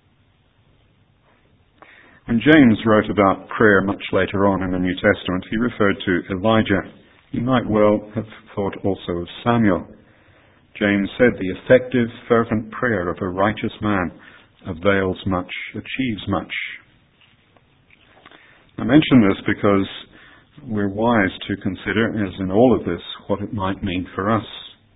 When James wrote about prayer much later on in the New Testament, he referred to Elijah. He might well have thought also of Samuel. James said, the effective, fervent prayer of a righteous man avails much, achieves much. I mention this because we're wise to consider, as in all of this, what it might mean for us.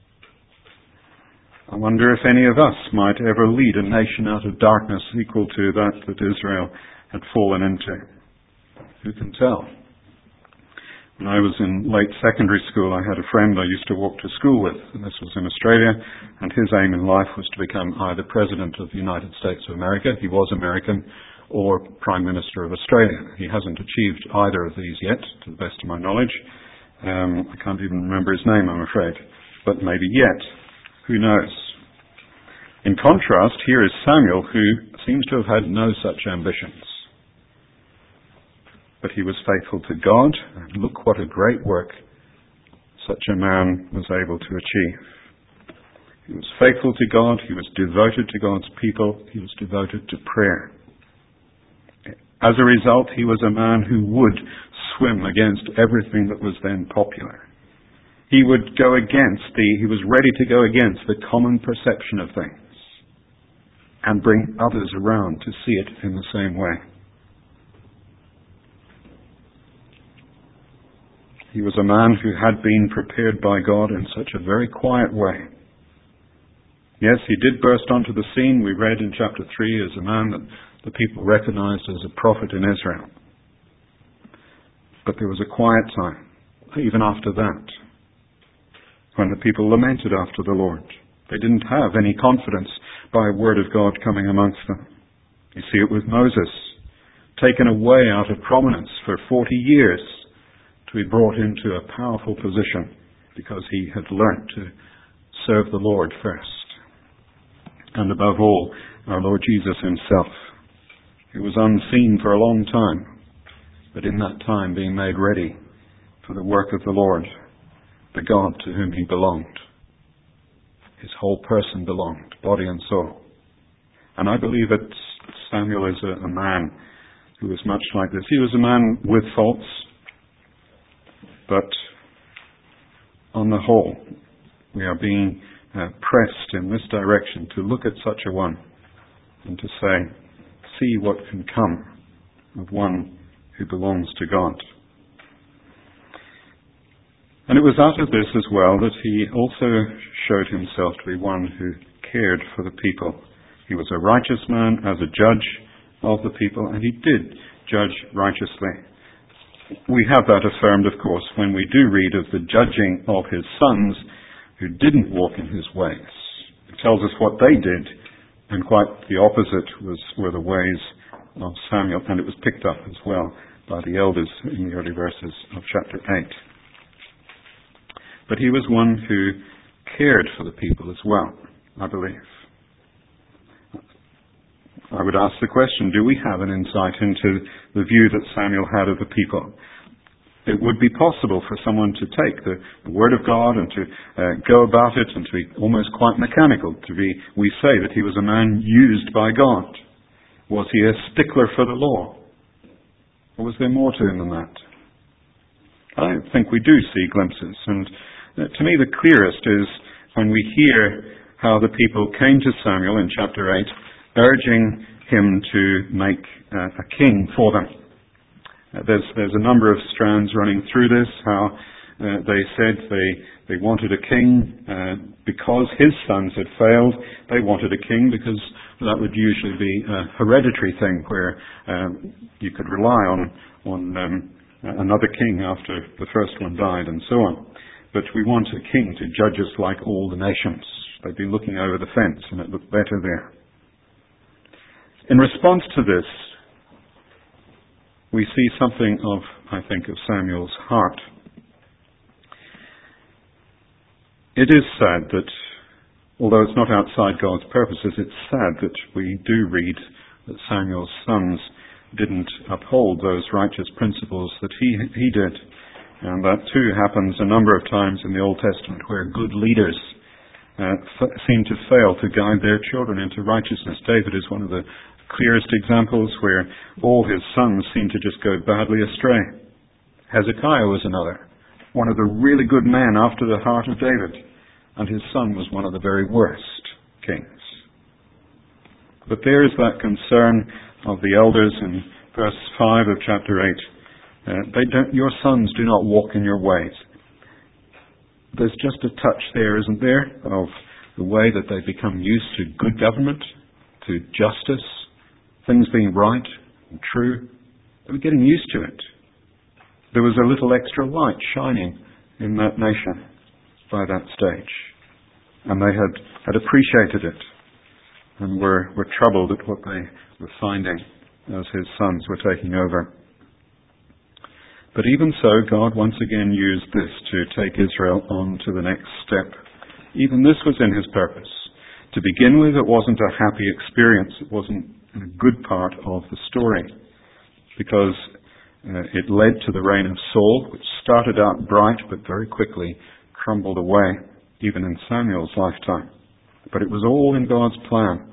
I wonder if any of us might ever lead a nation out of darkness equal to that that Israel had fallen into. Who can tell? When I was in late secondary school, I had a friend I used to walk to school with, and this was in Australia, and his aim in life was to become either President of the United States of America, he was American, or Prime Minister of Australia. He hasn't achieved either of these yet, to the best of my knowledge. Um, I can't even remember his name, I'm afraid. But maybe yet. Who knows? In contrast, here is Samuel, who seems to have had no such ambitions. But he was faithful to God, and look what a great work such a man was able to achieve. He was faithful to God, he was devoted to God's people, he was devoted to prayer. As a result, he was a man who would swim against everything that was then popular. He would go against the, he was ready to go against the common perception of things and bring others around to see it in the same way. He was a man who had been prepared by God in such a very quiet way. Yes, he did burst onto the scene, we read in chapter three, as a man that the people recognized as a prophet in Israel. But there was a quiet time, even after that, when the people lamented after the Lord. They didn't have any confidence by a word of God coming amongst them. You see it with Moses, taken away out of prominence for forty years to be brought into a powerful position because he had learnt to serve the Lord first. And above all, our Lord Jesus himself. He was unseen for a long time, but in that time being made ready for the work of the Lord, the God to whom he belonged. His whole person belonged, body and soul. And I believe that Samuel is a, a man who was much like this. He was a man with faults, but on the whole, we are being uh, pressed in this direction to look at such a one and to say, see what can come of one who belongs to God. And it was out of this as well that he also showed himself to be one who cared for the people. He was a righteous man as a judge of the people, and he did judge righteously. We have that affirmed, of course, when we do read of the judging of his sons who didn't walk in his ways. It tells us what they did, and quite the opposite was were the ways of Samuel, and it was picked up as well by the elders in the early verses of chapter eight. But he was one who cared for the people as well, I believe. I would ask the question, do we have an insight into the view that Samuel had of the people? It would be possible for someone to take the, the Word of God and to uh, go about it and to be almost quite mechanical. To be, we say that he was a man used by God. Was he a stickler for the law? Or was there more to him than that? I think we do see glimpses, and uh, to me the clearest is when we hear how the people came to Samuel in chapter eight, urging him to make uh, a king for them. Uh, there's, there's a number of strands running through this, how uh, they said they, they wanted a king uh, because his sons had failed. They wanted a king because that would usually be a hereditary thing where um, you could rely on, on um, another king after the first one died and so on. But we want a king to judge us like all the nations. They'd be looking over the fence and it looked better there. In response to this, we see something of, I think, of Samuel's heart. It is sad that, although it's not outside God's purposes, it's sad that we do read that Samuel's sons didn't uphold those righteous principles that he he did. And that too happens a number of times in the Old Testament where good leaders uh, f- seem to fail to guide their children into righteousness. David is one of the clearest examples where all his sons seem to just go badly astray. Hezekiah was another, one of the really good men after the heart of David, and his son was one of the very worst kings. But there is that concern of the elders in verse five of chapter eight. Uh, they don't, your sons do not walk in your ways. There's just a touch there, isn't there, of the way that they become used to good government, to justice, things being right and true. They were getting used to it. There was a little extra light shining in that nation by that stage. And they had, had appreciated it and were, were troubled at what they were finding as his sons were taking over. But even so, God once again used this to take Israel on to the next step. Even this was in his purpose. To begin with, it wasn't a happy experience. It wasn't a good part of the story, because uh, it led to the reign of Saul, which started out bright but very quickly crumbled away, even in Samuel's lifetime. But it was all in God's plan.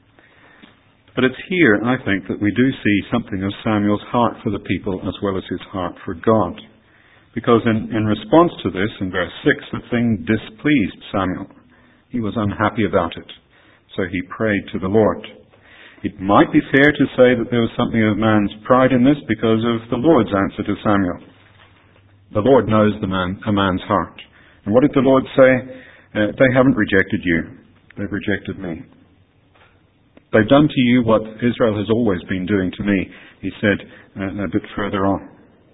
But it's here, I think, that we do see something of Samuel's heart for the people as well as his heart for God. Because in, in response to this, in verse six, the thing displeased Samuel. He was unhappy about it. So he prayed to the Lord. It might be fair to say that there was something of man's pride in this because of the Lord's answer to Samuel. The Lord knows the man, a man's heart. And what did the Lord say? Uh, they haven't rejected you. They've rejected me. They've done to you what Israel has always been doing to me, he said uh, a bit further on.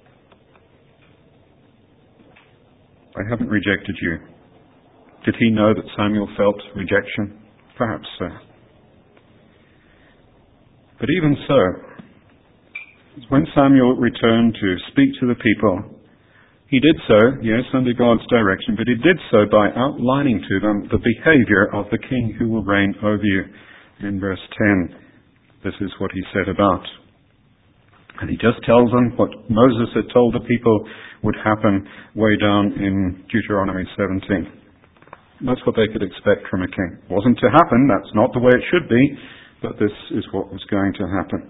They haven't rejected you. Did he know that Samuel felt rejection? Perhaps so. But even so, when Samuel returned to speak to the people, he did so, yes, under God's direction, but he did so by outlining to them the behavior of the king who will reign over you. In verse ten, this is what he said about. And he just tells them what Moses had told the people would happen way down in Deuteronomy seventeen. That's what they could expect from a king. It wasn't to happen, that's not the way it should be, but this is what was going to happen.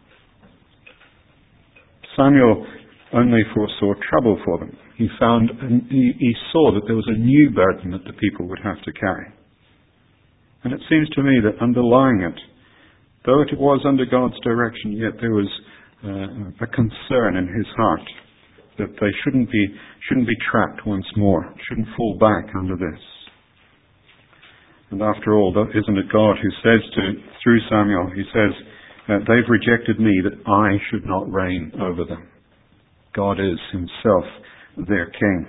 Samuel only foresaw trouble for them. He found, he, he saw that there was a new burden that the people would have to carry. And it seems to me that underlying it, though it was under God's direction, yet there was uh, a concern in his heart that they shouldn't be shouldn't be trapped once more, shouldn't fall back under this. And after all, isn't it God who says to through Samuel, he says, uh, they've rejected me that I should not reign over them. God is himself their king.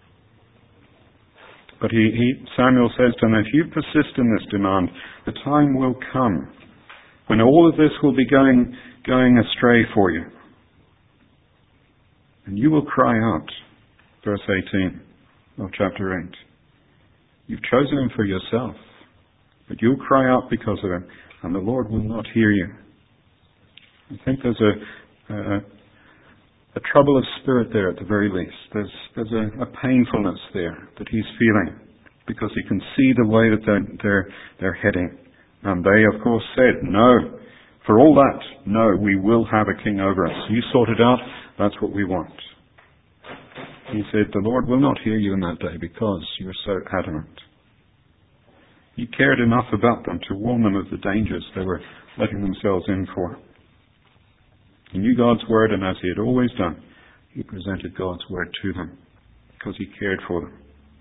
But he, he, Samuel says to them, if you persist in this demand, the time will come when all of this will be going, going astray for you. And you will cry out, verse eighteen of chapter eight. You've chosen him for yourself, but you'll cry out because of him, and the Lord will not hear you. I think there's a, a, a trouble of spirit there at the very least. There's, there's a, a painfulness there that he's feeling because he can see the way that they're, they're, they're heading. And they, of course, said, no, For all that, no, we will have a king over us. You sort it out, that's what we want. He said, the Lord will not hear you in that day because you are so adamant. He cared enough about them to warn them of the dangers they were letting themselves in for. He knew God's word, and as he had always done, he presented God's word to them because he cared for them.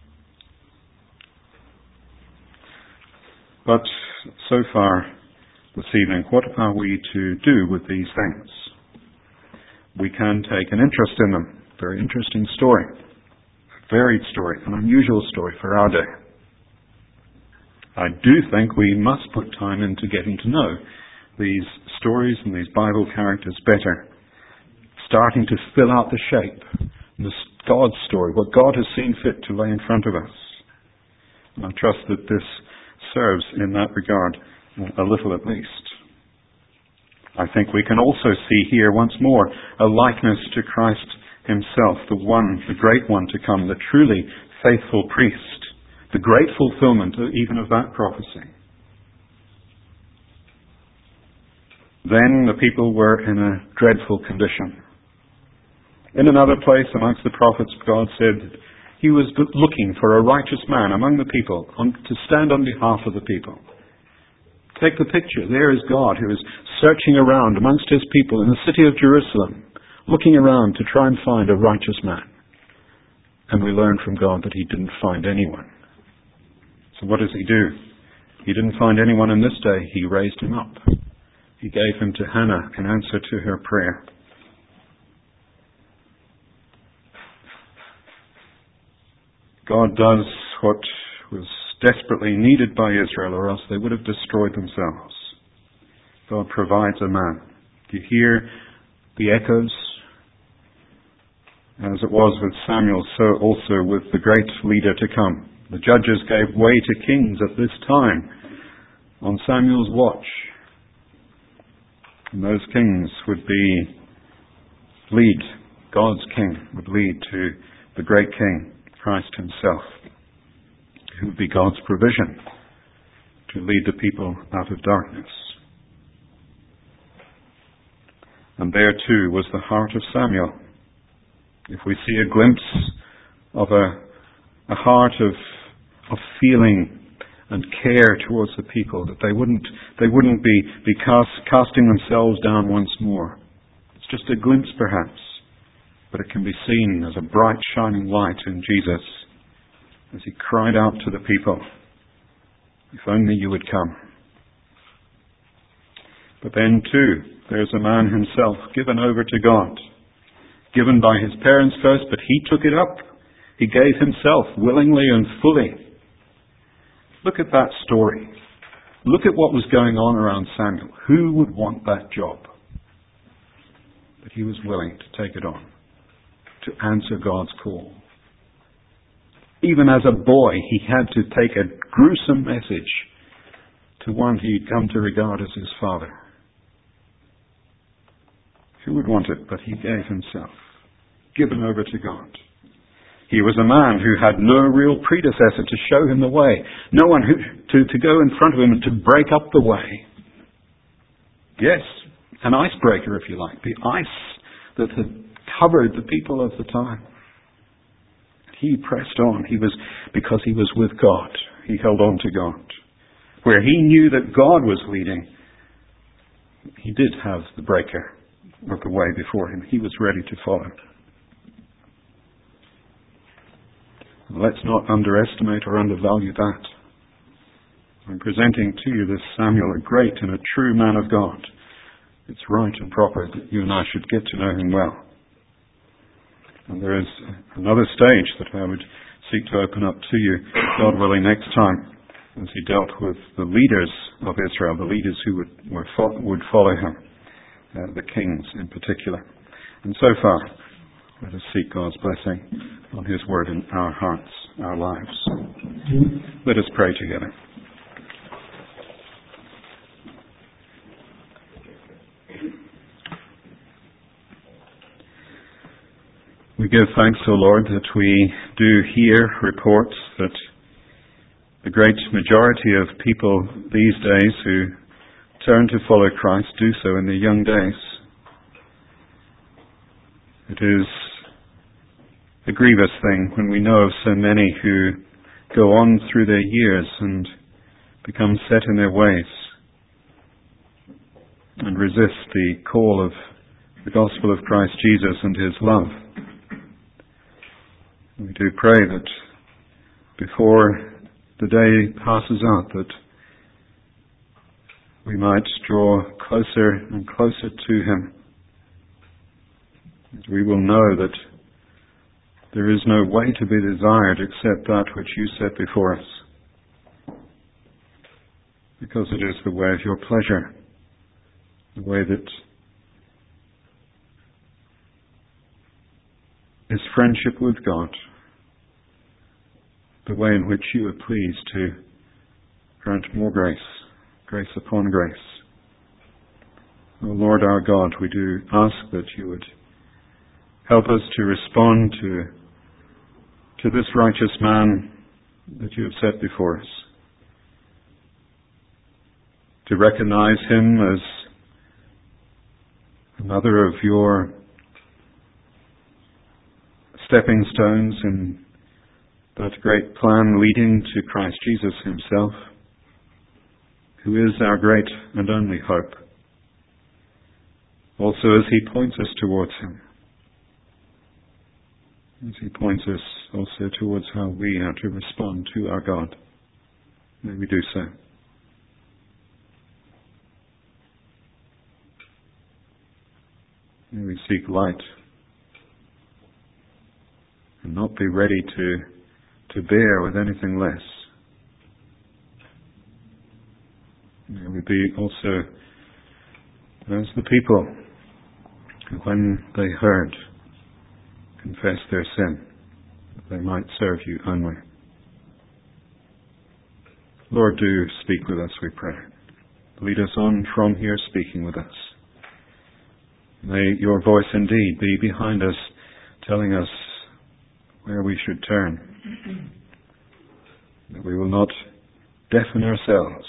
But so far this evening, what are we to do with these things? We can take an interest in them. Very interesting story. A varied story, an unusual story for our day. I do think we must put time into getting to know these stories and these Bible characters better, starting to fill out the shape, this God's story, what God has seen fit to lay in front of us. And I trust that this serves in that regard a little at least. I think we can also see here once more a likeness to Christ himself, the one, the great one to come, the truly faithful priest, the great fulfillment even of that prophecy. Then the people were in a dreadful condition. In another place amongst the prophets, God said he was looking for a righteous man among the people on, to stand on behalf of the people. Take the picture. There is God who is searching around amongst his people in the city of Jerusalem, looking around to try and find a righteous man. And we learn from God that he didn't find anyone. So what does he do? He didn't find anyone in this day. He raised him up. He gave him to Hannah in answer to her prayer. God does what was desperately needed by Israel, or else they would have destroyed themselves. God provides a man. Do you hear the echoes? As it was with Samuel, so also with the great leader to come. The judges gave way to kings at this time on Samuel's watch. And those kings would be lead, God's king would lead to the great king, Christ himself, who would be God's provision to lead the people out of darkness. And there too was the heart of Samuel. If we see a glimpse of a, a heart of, of feeling and care towards the people, that they wouldn't they wouldn't be, be cast, casting themselves down once more. It's just a glimpse perhaps, but it can be seen as a bright shining light in Jesus as he cried out to the people, if only you would come. But then too, there's a man himself given over to God, given by his parents first, but he took it up. He gave himself willingly and fully. Look at that story. Look at what was going on around Samuel. Who would want that job? But he was willing to take it on, to answer God's call. Even as a boy, he had to take a gruesome message to one he'd come to regard as his father. Who would want it? But he gave himself, given over to God. He was a man who had no real predecessor to show him the way. No one who, to, to go in front of him and to break up the way. Yes, an icebreaker, if you like. The ice that had covered the people of the time. He pressed on. He was, because he was with God. He held on to God. Where he knew that God was leading, he did have the breaker of the way before him. He was ready to follow. Let's not underestimate or undervalue that. I'm presenting to you this Samuel, a great and a true man of God. It's right and proper that you and I should get to know him well. And there is another stage that I would seek to open up to you, God willing, next time, as he dealt with the leaders of Israel, the leaders who would, were, would follow him, uh, the kings in particular. And so far, let us seek God's blessing on his word in our hearts, our lives. Let us pray together. We give thanks, O Lord, that we do hear reports that the great majority of people these days who turn to follow Christ do so in their young days. It is a grievous thing when we know of so many who go on through their years and become set in their ways and resist the call of the gospel of Christ Jesus and his love. We do pray that before the day passes out that we might draw closer and closer to him. And we will know that there is no way to be desired except that which you set before us, because it is the way of your pleasure, the way that is friendship with God, the way in which you are pleased to grant more grace, grace upon grace. O Lord our God, we do ask that you would help us to respond to, to this righteous man that you have set before us, to recognize him as another of your stepping stones in that great plan leading to Christ Jesus himself, who is our great and only hope. Also as he points us towards him, as he points us also towards how we are to respond to our God. May we do so. May we seek light and not be ready to, to bear with anything less. May we be also as the people who, when they heard, confessed their sin, that they might serve you only. Lord, do speak with us, we pray. Lead us on from here, speaking with us. May your voice indeed be behind us, telling us where we should turn, that we will not deafen ourselves,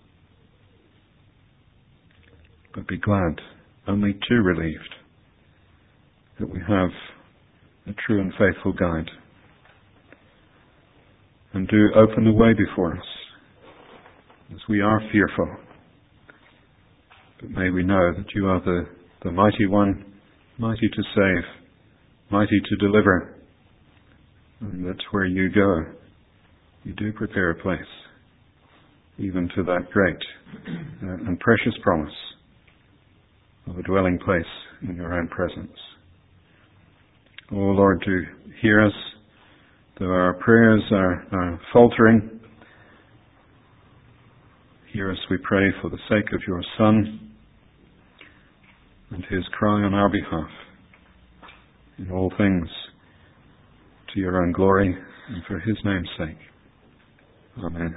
but be glad, only too relieved, that we have a true and faithful guide. And do open the way before us, as we are fearful. But may we know that you are the, the mighty one, mighty to save, mighty to deliver, and that where you go, you do prepare a place, even to that great uh, and precious promise of a dwelling place in your own presence. O Lord, do hear us, though our prayers are, are faltering. Hear us, we pray, for the sake of your Son and his cry on our behalf, in all things, to your own glory and for his name's sake. Amen.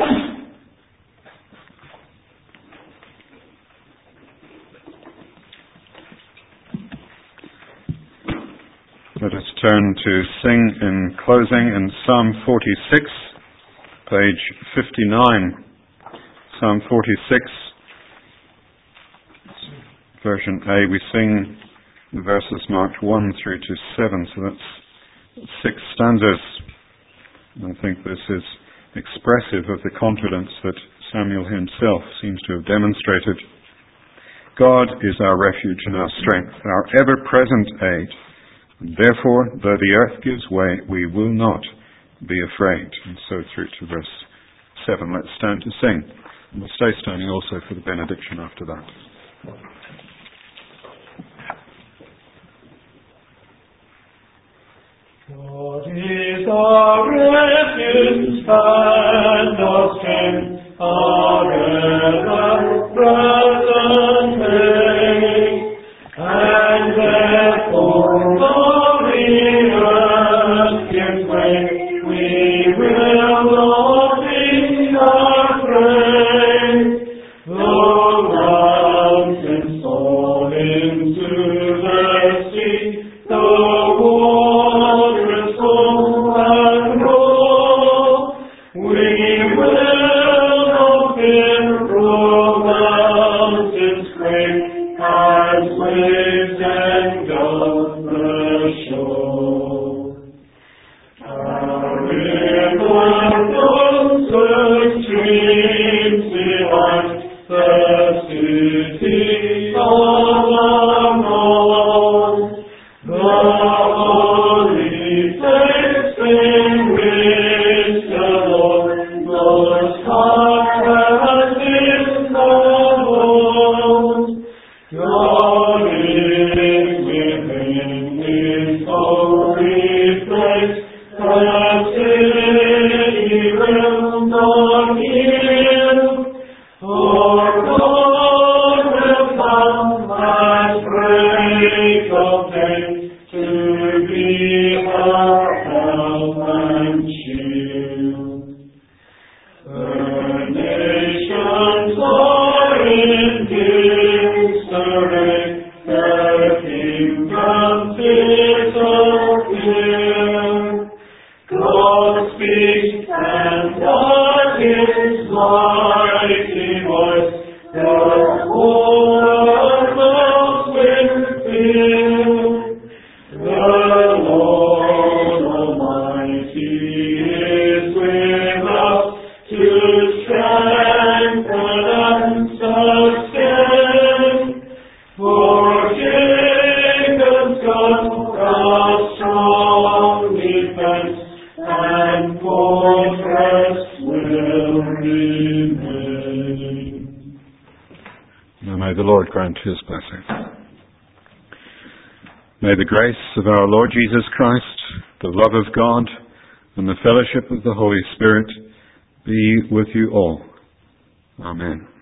Let us turn to sing in closing in Psalm forty-six, page fifty-nine. Psalm forty-six, version A. We sing the verses marked one through to seven, so that's six stanzas. And I think this is expressive of the confidence that Samuel himself seems to have demonstrated. God is our refuge and our strength, our ever-present aid. And therefore, though the earth gives way, we will not be afraid. And so through to verse seven. Let's stand to sing. And we'll stay standing also for the benediction after that. God is our refuge and our strength, our ever-present aid, and therefore, though the earth gives way, we will not be afraid. Though mountains fall into the sea, though waters foam and roll, we will not fear from heart in the world. God is within His holy place, that city will not heal. For God will come at break of day to be our help and shield. The nations are in disarray, the kingdoms disappear. God speaks and God His mighty voice, the world will fill. The Lord Almighty is with us to strengthen and sustain. For Jacob's God, a strong defense and fortress will remain. Now may the Lord grant His blessing. May the grace of our Lord Jesus Christ, the love of God, and the fellowship of the Holy Spirit be with you all. Amen.